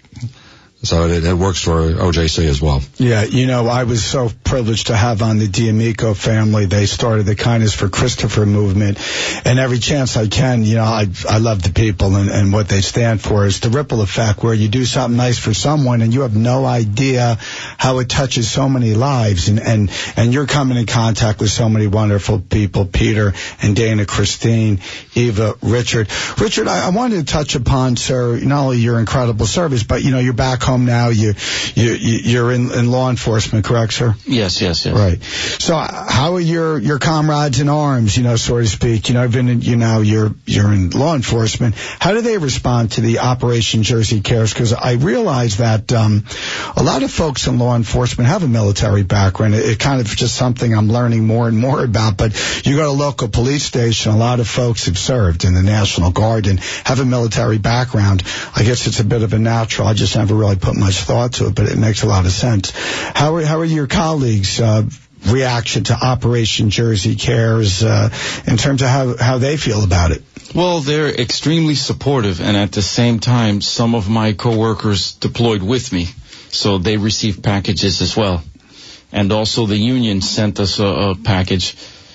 [SPEAKER 4] So it, it works for O J C as well. Yeah,
[SPEAKER 2] you know, I was so privileged to have on the D'Amico family. They started the Kindness for Christopher movement. And every chance I can, you know, I I love the people and, and what they stand for. Is the ripple effect where you do something nice for someone and you have no idea how it touches so many lives. And, and, and you're coming in contact with so many wonderful people, Peter and Dana, Christine, Eva, Richard. Richard, I, I wanted to touch upon, sir, not only your incredible service, but, you know, you're back home now. You, you, you're in, in law enforcement, correct, sir?
[SPEAKER 6] Yes, yes, yes.
[SPEAKER 2] Right. So how are your, your comrades in arms, you know, so to speak? You know, I've been in, you know, you're, you're in law enforcement. How do they respond to the Operation Jersey Cares? Because I realize that, um, a lot of folks in law enforcement have a military background. It, it kind of just something I'm learning more and more about. But you go to a local police station, a lot of folks have served in the National Guard and have a military background. I guess it's a bit of a natural. I just never really put much thought to it, but it makes a lot of sense. How are, how are your colleagues' uh, reaction to Operation Jersey Cares uh, in terms of how, how they feel about it?
[SPEAKER 6] Well, they're extremely supportive, and at the same time, some of my coworkers deployed with me, so they received packages as well. And also the union sent us a, a package.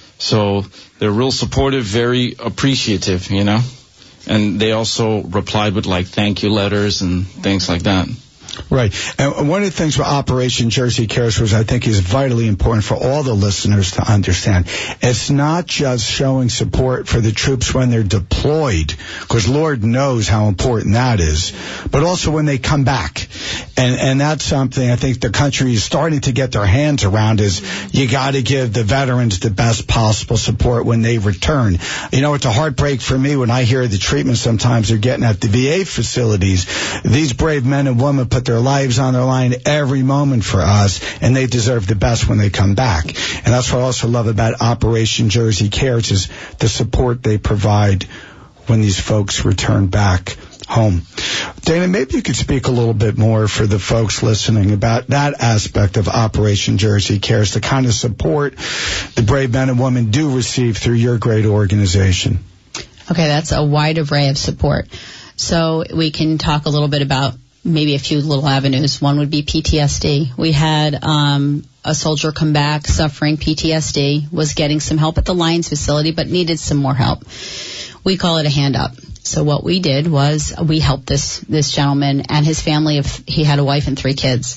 [SPEAKER 6] So they're real supportive, very appreciative, you know. And they also replied with, like, thank you letters and things like that.
[SPEAKER 2] Right. And one of the things with Operation Jersey Cares, which I think is vitally important for all the listeners to understand, it's not just showing support for the troops when they're deployed, because Lord knows how important that is, but also when they come back. And and that's something I think the country is starting to get their hands around is you got to give the veterans the best possible support when they return. You know, it's a heartbreak for me when I hear the treatment sometimes they're getting at the V A facilities. These brave men and women put their lives on their line every moment for us, and they deserve the best when they come back. And that's what I also love about Operation Jersey Cares is the support they provide when these folks return back home. Dana, maybe you could speak a little bit more for the folks listening about that aspect of Operation Jersey Cares, the kind of support the brave men and women do receive through your great organization.
[SPEAKER 3] Okay, that's a wide array of support. So we can talk a little bit about maybe a few little avenues. One would be P T S D. We had um, a soldier come back suffering P T S D, was getting some help at the Lions facility, but needed some more help. We call it a hand up. So what we did was we helped this this gentleman and his family. Of he had a wife and three kids,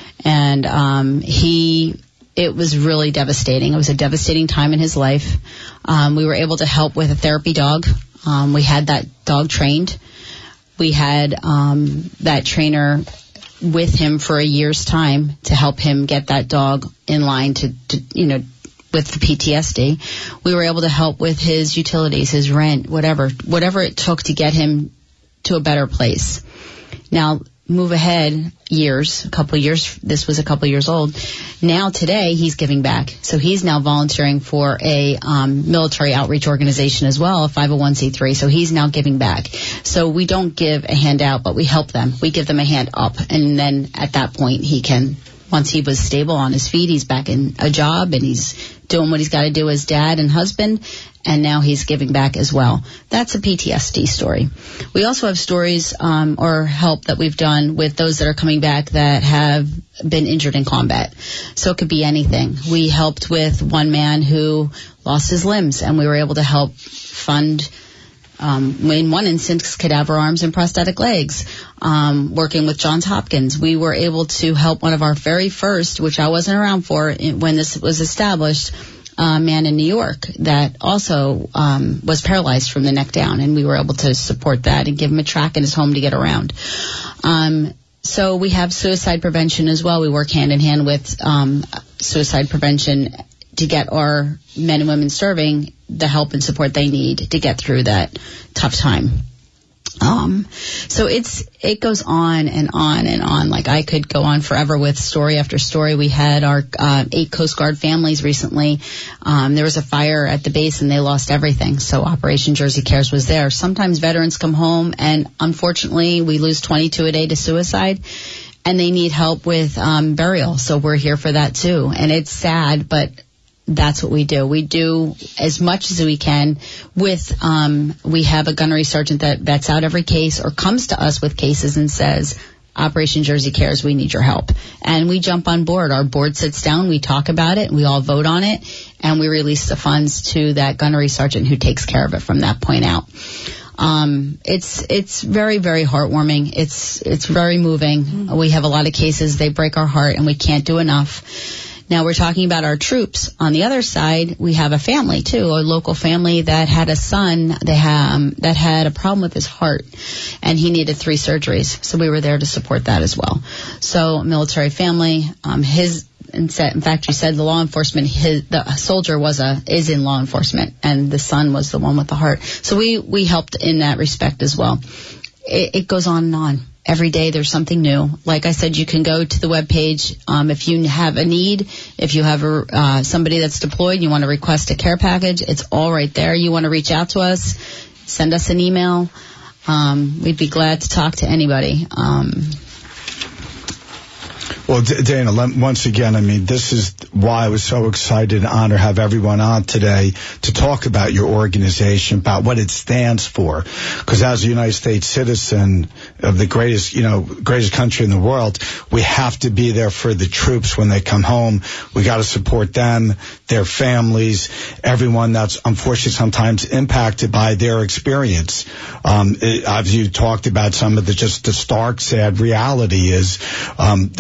[SPEAKER 3] and um, he it was really devastating. It was a devastating time in his life. Um, we were able to help with a therapy dog. Um, we had that dog trained. We had um, that trainer with him for a year's time to help him get that dog in line to, to you know. with the P T S D. We were able to help with his utilities, his rent, whatever, whatever it took to get him to a better place. Now, move ahead years, a couple of years, this was a couple of years old. Now today, he's giving back. So he's now volunteering for a um, military outreach organization as well, a five oh one c three. So he's now giving back. So we don't give a handout, but we help them. We give them a hand up. And then at that point, he can, once he was stable on his feet, he's back in a job and he's doing what he's got to do as dad and husband, and now he's giving back as well. That's a P T S D story. We also have stories um, or help that we've done with those that are coming back that have been injured in combat. So it could be anything. We helped with one man who lost his limbs, and we were able to help fund Um, in one instance, cadaver arms and prosthetic legs. Um, working with Johns Hopkins, we were able to help one of our very first, which I wasn't around for when this was established, a man in New York that also um, was paralyzed from the neck down, and we were able to support that and give him a track in his home to get around. Um, so we have suicide prevention as well. We work hand in hand with um, suicide prevention to get our men and women serving the help and support they need to get through that tough time. Um, so it's, it goes on and on and on. Like I could go on forever with story after story. We had our, uh, eight Coast Guard families recently. Um, there was a fire at the base and they lost everything. So Operation Jersey Cares was there. Sometimes veterans come home and unfortunately we lose twenty-two a day to suicide. And they need help with, um, burial. So we're here for that too. And it's sad, but that's what we do. We do as much as we can with, um, we have a gunnery sergeant that vets out every case or comes to us with cases and says, Operation Jersey Cares, we need your help. And we jump on board. Our board sits down, we talk about it, we all vote on it, and we release the funds to that gunnery sergeant who takes care of it from that point out. Um, it's, it's very, very heartwarming. It's, it's very moving. Mm-hmm. We have a lot of cases, they break our heart, and we can't do enough. Now we're talking about our troops. On the other side, we have a family too, a local family that had a son that, ha- that had a problem with his heart, and he needed three surgeries. So we were there to support that as well. So military family, um, his, in fact, you said the law enforcement, his, the soldier was a, is in law enforcement, and the son was the one with the heart. So we, we helped in that respect as well. It, it goes on and on. Every day there's something new. Like I said, you can go to the webpage. Um, if you have a need, if you have a, uh, somebody that's deployed, you want to request a care package, it's all right there. You want to reach out to us, send us an email. Um, we'd be glad to talk to anybody. Um,
[SPEAKER 2] Well, D- Dana, once again, I mean, this is why I was so excited and honored to have everyone on today to talk about your organization, about what it stands for. Because as a United States citizen of the greatest, you know, greatest country in the world, we have to be there for the troops when they come home. We got to support them, their families, everyone that's unfortunately sometimes impacted by their experience. Um, it, as you talked about some of the just the stark, sad reality is um, there's way too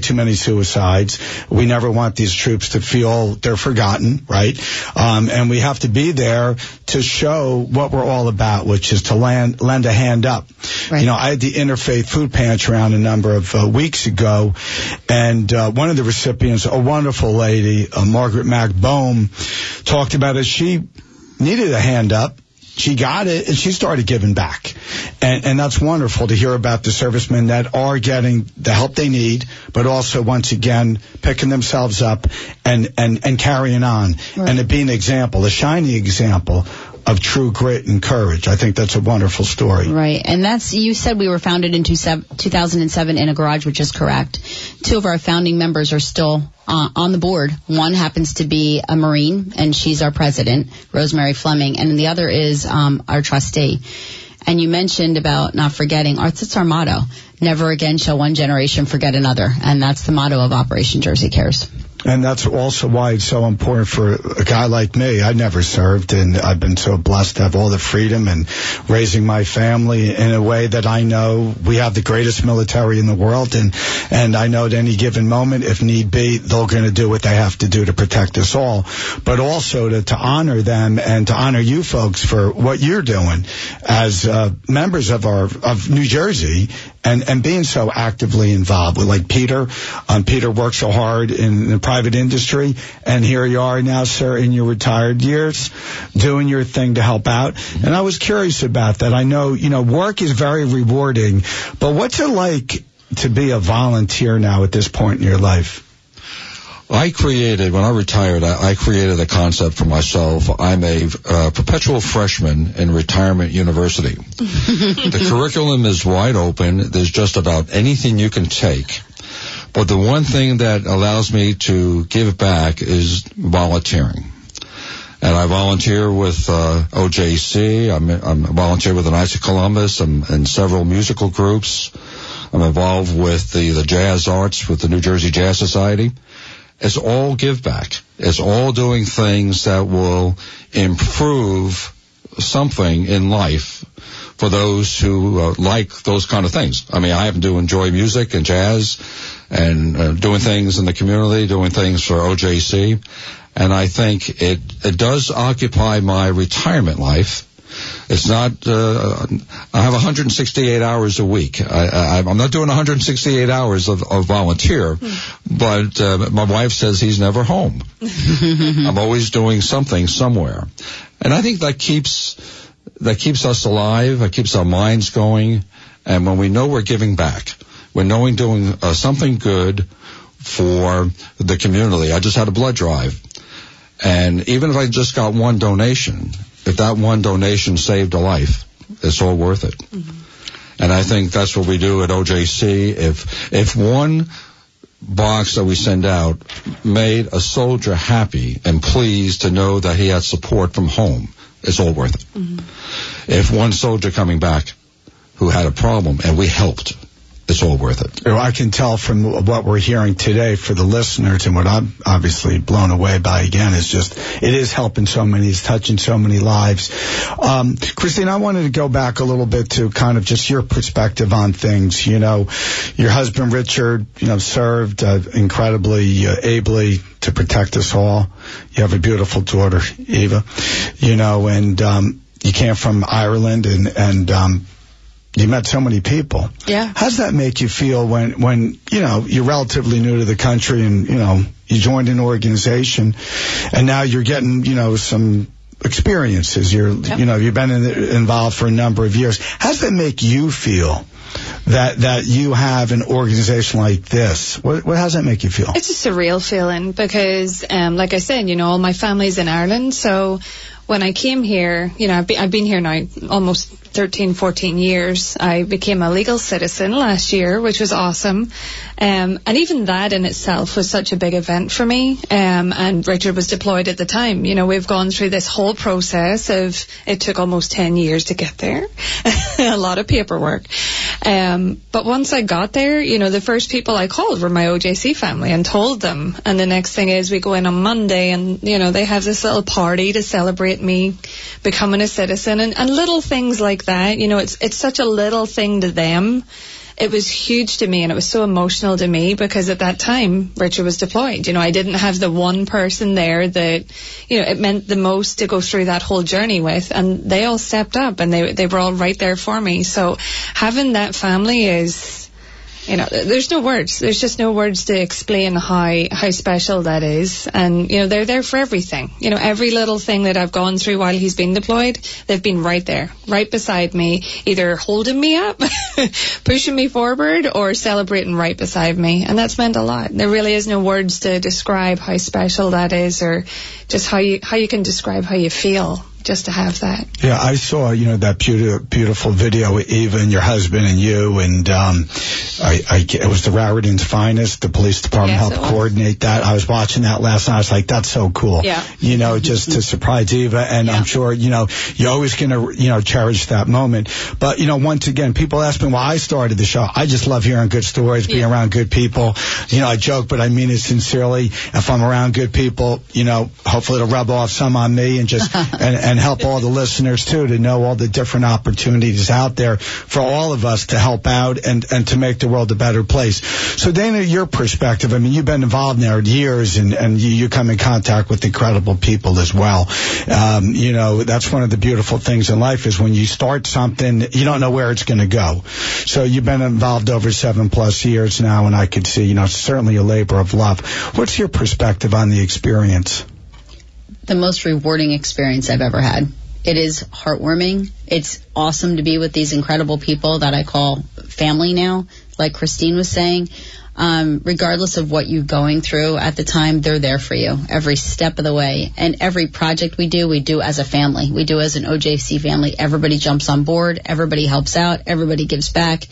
[SPEAKER 2] too many suicides. We never want these troops to feel they're forgotten, right? Um, and we have to be there to show what we're all about, which is to land, lend a hand up. Right. You know, I had the Interfaith Food Pantry around a number of uh, weeks ago, and uh, one of the recipients, a wonderful lady, uh, Margaret Mac Bohm, talked about it. She needed a hand up. She got it, and she started giving back. And, and that's wonderful to hear about the servicemen that are getting the help they need, but also, once again, picking themselves up and, and, and carrying on. Right. And it being an example, a shining example of true grit and courage. I think that's a wonderful story.
[SPEAKER 3] Right. And that's, you said we were founded in two thousand seven in a garage, which is correct. Two of our founding members are still uh, on the board. One happens to be a Marine, and she's our president, Rosemary Fleming, and the other is um, our trustee. And you mentioned about not forgetting. That's our motto. Never again shall one generation forget another. And that's the motto of Operation Jersey Cares.
[SPEAKER 2] And that's also why it's so important for a guy like me. I never served, and I've been so blessed to have all the freedom and raising my family in a way that I know we have the greatest military in the world, and and I know at any given moment, if need be, they're going to do what they have to do to protect us all. But also to, to honor them and to honor you folks for what you're doing as uh, members of our of New Jersey, and, and being so actively involved. With like Peter, um, Peter works so hard in the private industry, and here you are now, sir, in your retired years, doing your thing to help out. And I was curious about that. I know, you know, work is very rewarding, but what's it like to be a volunteer now at this point in your life?
[SPEAKER 4] I created, when I retired, I, I created a concept for myself. I'm a uh, perpetual freshman in retirement university. The curriculum is wide open. There's just about anything you can take. But the one thing that allows me to give back is volunteering. And I volunteer with uh, O J C. I'm, I'm a volunteer with the Knights of Columbus and, and several musical groups. I'm involved with the, the jazz arts with the New Jersey Jazz Society. It's all give back. It's all doing things that will improve something in life for those who uh, like those kind of things. I mean, I happen to enjoy music and jazz and uh, doing things in the community, doing things for O J C. And I think it, it does occupy my retirement life. It's not, uh, I have one hundred sixty-eight hours a week. I, I, I'm not doing one hundred sixty-eight hours of, of volunteer, but uh, my wife says he's never home. I'm always doing something somewhere. And I think that keeps, that keeps us alive, it keeps our minds going. And when we know we're giving back, we're knowing doing uh, something good for the community. I just had a blood drive. And even if I just got one donation, if that one donation saved a life, it's all worth it. Mm-hmm. And I think that's what we do at O J C. If if one box that we send out made a soldier happy and pleased to know that he had support from home, it's all worth it. Mm-hmm. If one soldier coming back who had a problem and we helped, it's all worth it.
[SPEAKER 2] I can tell from what we're hearing today for the listeners, and what I'm obviously blown away by again is just, it is helping so many, it's touching so many lives. Um, Christine, I wanted to go back a little bit to kind of just your perspective on things. You know, your husband Richard, you know, served uh, incredibly uh, ably to protect us all. You have a beautiful daughter, Eva, you know, and um, you came from Ireland, and, and um, you met so many people.
[SPEAKER 3] Yeah.
[SPEAKER 2] How does that make you feel when, when, you know, you're relatively new to the country and, you know, you joined an organization and now you're getting, you know, some experiences. You're, yep. you know, you've been in, involved for a number of years. How does that make you feel that, that you have an organization like this? What, what, how does that make you feel?
[SPEAKER 5] It's a surreal feeling because, um, like I said, you know, all my family's in Ireland, so when I came here, you know, I've been, I've been here now almost thirteen, fourteen years. I became a legal citizen last year, which was awesome. Um, and even that in itself was such a big event for me. Um, and Richard was deployed at the time. You know, we've gone through this whole process of, it took almost ten years to get there. A lot of paperwork. Um, but once I got there, you know, the first people I called were my O J C family and told them. And the next thing is we go in on Monday and, you know, they have this little party to celebrate me becoming a citizen and, and little things like that. You know, it's it's such a little thing to them. it was huge to me, and it was so emotional to me because at that time Richard was deployed. You know, I didn't have the one person there that, you know, it meant the most to go through that whole journey with, and they all stepped up and they they were all right there for me. So having that family is, you know, there's no words. There's just no words to explain how, how special that is. And, you know, they're there for everything. You know, every little thing that I've gone through while he's been deployed, they've been right there, right beside me, either holding me up, pushing me forward, or celebrating right beside me. And that's meant a lot. There really is no words to describe how special that is, or just how you, how you can describe how you feel just to have that.
[SPEAKER 2] Yeah, I saw, you know, that beautiful, beautiful video with Eva and your husband and you, and um, I, I, it was the Raritan's Finest. The police department
[SPEAKER 5] Yes,
[SPEAKER 2] helped coordinate that. I was watching that last night. I was like, that's so cool.
[SPEAKER 5] Yeah.
[SPEAKER 2] You know, just to surprise Eva, and
[SPEAKER 5] Yeah.
[SPEAKER 2] I'm sure, you know, you're always going to, you know, cherish that moment. But, you know, once again, people ask me why I started the show. I just love hearing good stories, being
[SPEAKER 5] Yeah.
[SPEAKER 2] around good people. You know, I joke, but I mean it sincerely. If I'm around good people, you know, hopefully it'll rub off some on me, and just, and, and help all the listeners too, to know all the different opportunities out there for all of us to help out and, and to make the world a better place. So Dana, your perspective, I mean, you've been involved there years, and, and you, you come in contact with incredible people as well. Um, you know, that's one of the beautiful things in life, is when you start something, you don't know where it's going to go. So you've been involved over seven plus years now, and I could see, you know, certainly a labor of love. What's your perspective on the experience?
[SPEAKER 3] The most rewarding experience I've ever had. It is heartwarming. It's awesome to be with these incredible people that I call family now, like Christine was saying. Um, regardless of what you're going through at the time, they're there for you every step of the way. And every project we do, we do as a family. We do as an O J C family. Everybody jumps on board. Everybody helps out. Everybody gives back.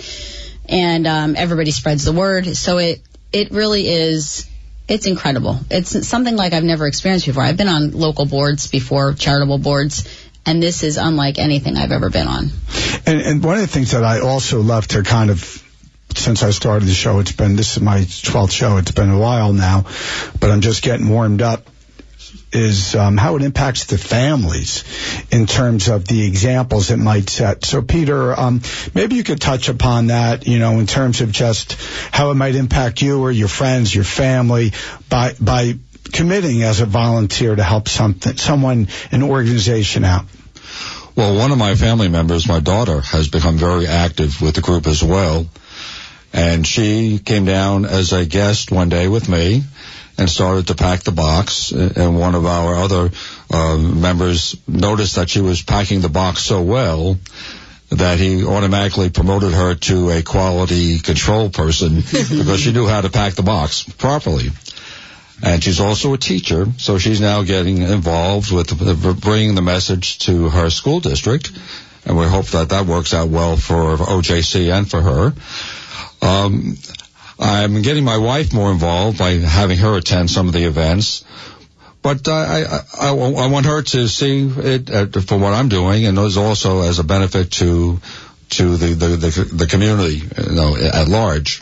[SPEAKER 3] And um, everybody spreads the word. So it, it really is... It's incredible. It's something like I've never experienced before. I've been on local boards before, charitable boards, and this is unlike anything I've ever been on.
[SPEAKER 2] And, and one of the things that I also love to kind of, since I started the show, it's been, this is my twelfth show, it's been a while now, but I'm just getting warmed up, is um, how it impacts the families in terms of the examples it might set. So, Peter, um, maybe you could touch upon that, you know, in terms of just how it might impact you or your friends, your family, by by committing as a volunteer to help something, someone, an organization out.
[SPEAKER 4] Well, one of my family members, my daughter, has become very active with the group as well. And she came down as a guest one day with me and started to pack the box. And one of our other uh, members noticed that she was packing the box so well that he automatically promoted her to a quality control person because she knew how to pack the box properly. And she's also a teacher, so she's now getting involved with bringing the message to her school district, and we hope that that works out well for O J C and for her. Um, I'm getting my wife more involved by having her attend some of the events, but uh, I, I, I, I want her to see it uh, for what I'm doing, and those also as a benefit to to the the, the, the community, you know, at large.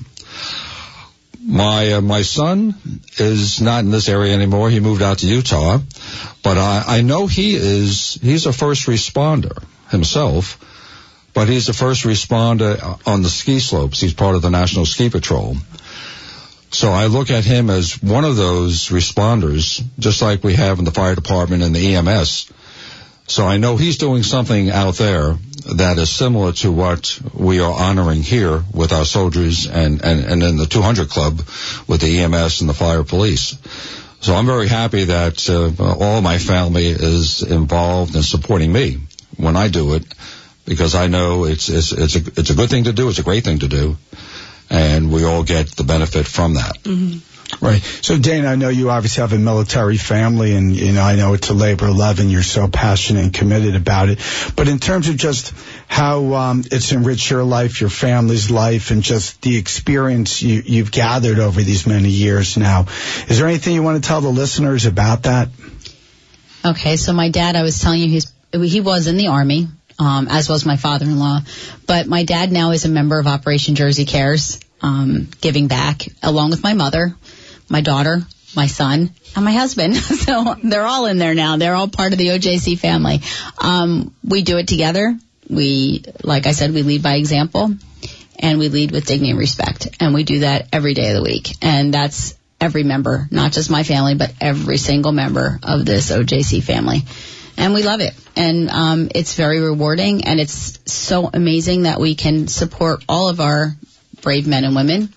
[SPEAKER 4] My uh, my son is not in this area anymore. He moved out to Utah, but I, I know he is. He's a first responder himself, but he's the first responder on the ski slopes. He's part of the National Ski Patrol. So I look at him as one of those responders, just like we have in the fire department and the E M S. So I know he's doing something out there that is similar to what we are honoring here with our soldiers and, and, and in the two hundred Club with the E M S and the fire police. So I'm very happy that uh, all my family is involved in supporting me when I do it, because I know it's, it's, it's, a, it's a good thing to do, it's a great thing to do, and we all get the benefit from that.
[SPEAKER 5] Mm-hmm.
[SPEAKER 2] Right. So, Dana, I know you obviously have a military family, and, you know, I know it's a labor of love, and you're so passionate and committed about it. But in terms of just how um, it's enriched your life, your family's life, and just the experience you, you've gathered over these many years now, is there anything you want to tell the listeners about that?
[SPEAKER 3] Okay, so my dad, I was telling you, he's, he was in the Army, um, as was my father-in-law. But my dad now is a member of Operation Jersey Cares, um, giving back, along with my mother, my daughter, my son, and my husband. So they're all in there now. They're all part of the O J C family. Um, we do it together. We, like I said, we lead by example. and we lead with dignity and respect. And we do that every day of the week. And that's every member, not just my family, but every single member of this O J C family. And we love it. And um, it's very rewarding, and it's so amazing that we can support all of our brave men and women,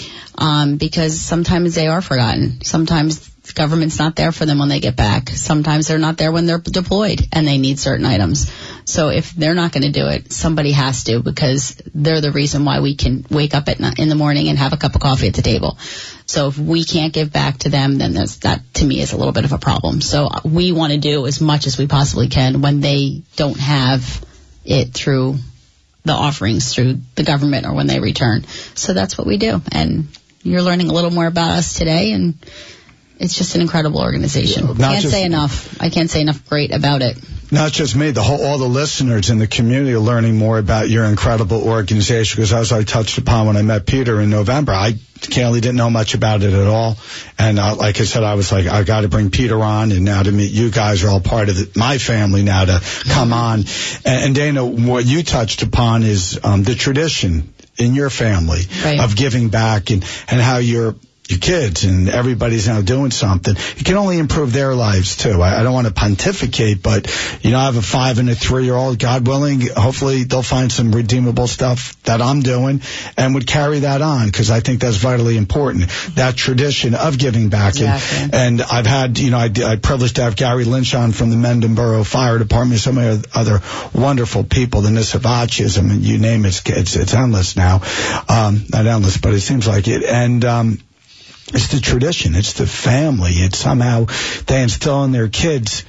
[SPEAKER 3] um, because sometimes they are forgotten. Sometimes the government's not there for them when they get back. Sometimes they're not there when they're deployed and they need certain items. So if they're not going to do it, somebody has to, because they're the reason why we can wake up at in the morning and have a cup of coffee at the table. So if we can't give back to them, then that's, that to me is a little bit of a problem. So we want to do as much as we possibly can when they don't have it through the offerings through the government or when they return. So that's what we do. And you're learning a little more about us today, and it's just an incredible organization. Yeah, can't just, say enough. I can't say enough great about it.
[SPEAKER 2] Not just me, the whole, all the listeners in the community are learning more about your incredible organization, because as I touched upon when I met Peter in November, I candidly didn't know much about it at all. And uh, like I said, I was like, I got to bring Peter on, and now to meet you guys are all part of the, my family now to come on. And, and Dana, what you touched upon is um, the tradition in your family right. of giving back, and, and how you're your kids and everybody's now doing something. It can only improve their lives too. I, I don't want to pontificate, but you know, I have a five and a three year old. God willing, hopefully they'll find some redeemable stuff that I'm doing and would carry that on, because I think that's vitally important. That tradition of giving back. Exactly. And, and I've had, you know, I, I privileged to have Gary Lynch on from the Mendon Borough Fire Department, so many other wonderful people, the Nisavachis, I mean, you name it, it's, it's endless now. Um, not endless, but it seems like it. And, um, it's the tradition. It's the family. It's somehow they instill in their kids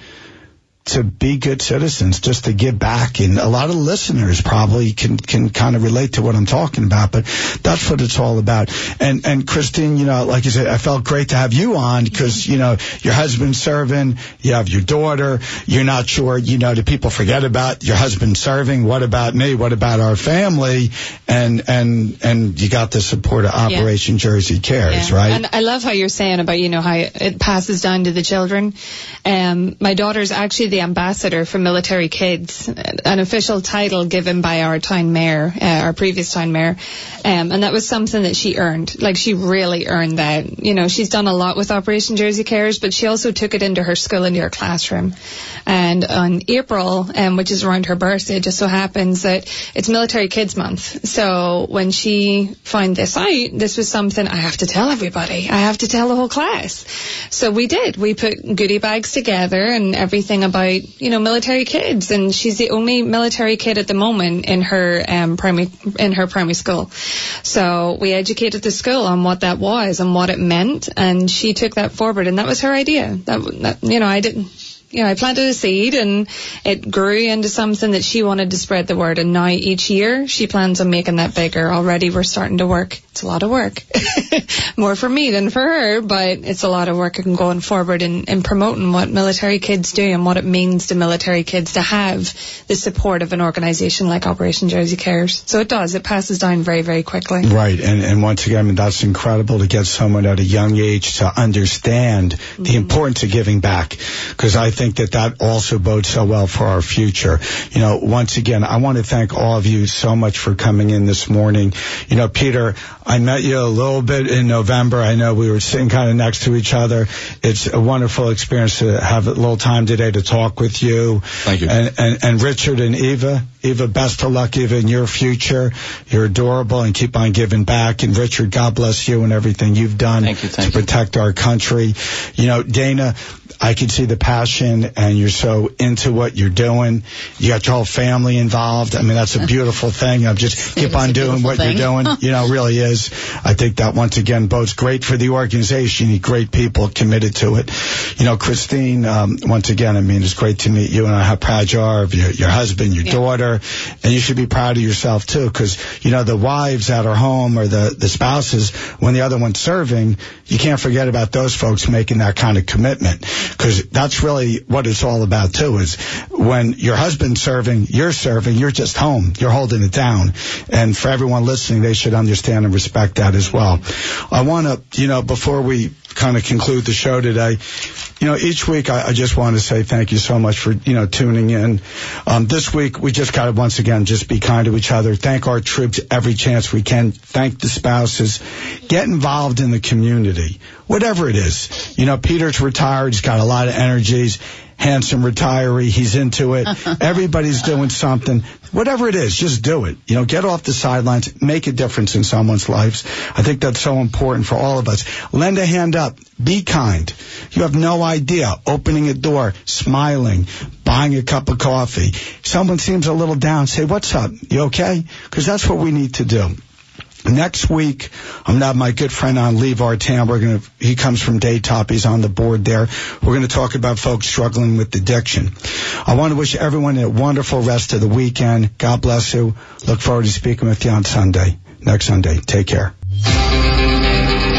[SPEAKER 2] to be good citizens, just to give back. And a lot of listeners probably can, can kind of relate to what I'm talking about, but that's what it's all about. And, and Christine, you know, like you said, I felt great to have you on, because, you know, your husband's serving, you have your daughter, you're not sure, you know, do people forget about your husband serving? What about me? What about our family? And, and, and you got the support of Operation yeah. Jersey Cares, yeah. right?
[SPEAKER 5] And I love how you're saying about, you know, how it passes down to the children. Um, my daughter's actually the ambassador for Military Kids, an official title given by our town mayor, uh, our previous town mayor, um, and that was something that she earned. Like, she really earned that. You know, she's done a lot with Operation Jersey Cares, but she also took it into her school, into her classroom. And on April, um, which is around her birthday, it just so happens that it's Military Kids Month. So when she found this out, this was something I have to tell everybody. I have to tell the whole class. So we did. We put goodie bags together and everything about, you know, military kids, and she's the only military kid at the moment in her um, primary in her primary school. So we educated the school on what that was and what it meant, and she took that forward, and that was her idea. That, that you know, I didn't. You know, I planted a seed, and it grew into something that she wanted to spread the word. And now each year she plans on making that bigger. Already we're starting to work. It's a lot of work. More for me than for her, but it's a lot of work and going forward in, in promoting what military kids do and what it means to military kids to have the support of an organization like Operation Jersey Cares. So it does. It passes down very, very quickly.
[SPEAKER 2] Right. And, and once again, I mean, that's incredible to get someone at a young age to understand mm-hmm. the importance of giving back, because I think think that that also bodes so well for our future. You know, once again, I want to thank all of you so much for coming in this morning. You know, Peter, I met you a little bit in November. I know we were sitting kind of next to each other. It's a wonderful experience to have a little time today to talk with you.
[SPEAKER 4] Thank you.
[SPEAKER 2] And, and, and Richard and Eva. Eva, best of luck, Eva, in your future. You're adorable and keep on giving back. And Richard, God bless you and everything you've done
[SPEAKER 6] thank you, thank
[SPEAKER 2] to
[SPEAKER 6] you.
[SPEAKER 2] protect our country. You know, Dana, I can see the passion, and you're so into what you're doing. You got your whole family involved. I mean, that's a beautiful thing. I'm just keep on doing what thing. you're doing. You know, it really is. I think that, once again, bodes great for the organization. You need great people committed to it. You know, Christine, um, once again, I mean, it's great to meet you, and how proud you are of your, your husband, your yeah. daughter, and you should be proud of yourself, too, because, you know, the wives at our home, or the, the spouses, when the other one's serving, you can't forget about those folks making that kind of commitment. Because that's really what it's all about, too, is when your husband's serving, you're serving, you're just home. You're holding it down. And for everyone listening, they should understand and respect that as well. I want to, you know, before we kind of conclude the show today, You know, each week I, I just want to say thank you so much for, you know, tuning in. Um, this week we just got to once again just be kind to each other. Thank our troops every chance we can. Thank the spouses. Get involved in the community, whatever it is. You know, Peter's retired. He's got a lot of energies. Handsome retiree. He's into it. Everybody's doing something. Whatever it is, just do it. You know, get off the sidelines. Make a difference in someone's lives. I think that's so important for all of us. Lend a hand up. Be kind. You have no idea. Opening a door, smiling, buying a cup of coffee. Someone seems a little down. Say, what's up? You okay? Because that's what we need to do. Next week, I'm going to have my good friend on, Lee Vartan. We're going to, he comes from Daytop. He's on the board there. We're going to talk about folks struggling with addiction. I want to wish everyone a wonderful rest of the weekend. God bless you. Look forward to speaking with you on Sunday, next Sunday. Take care.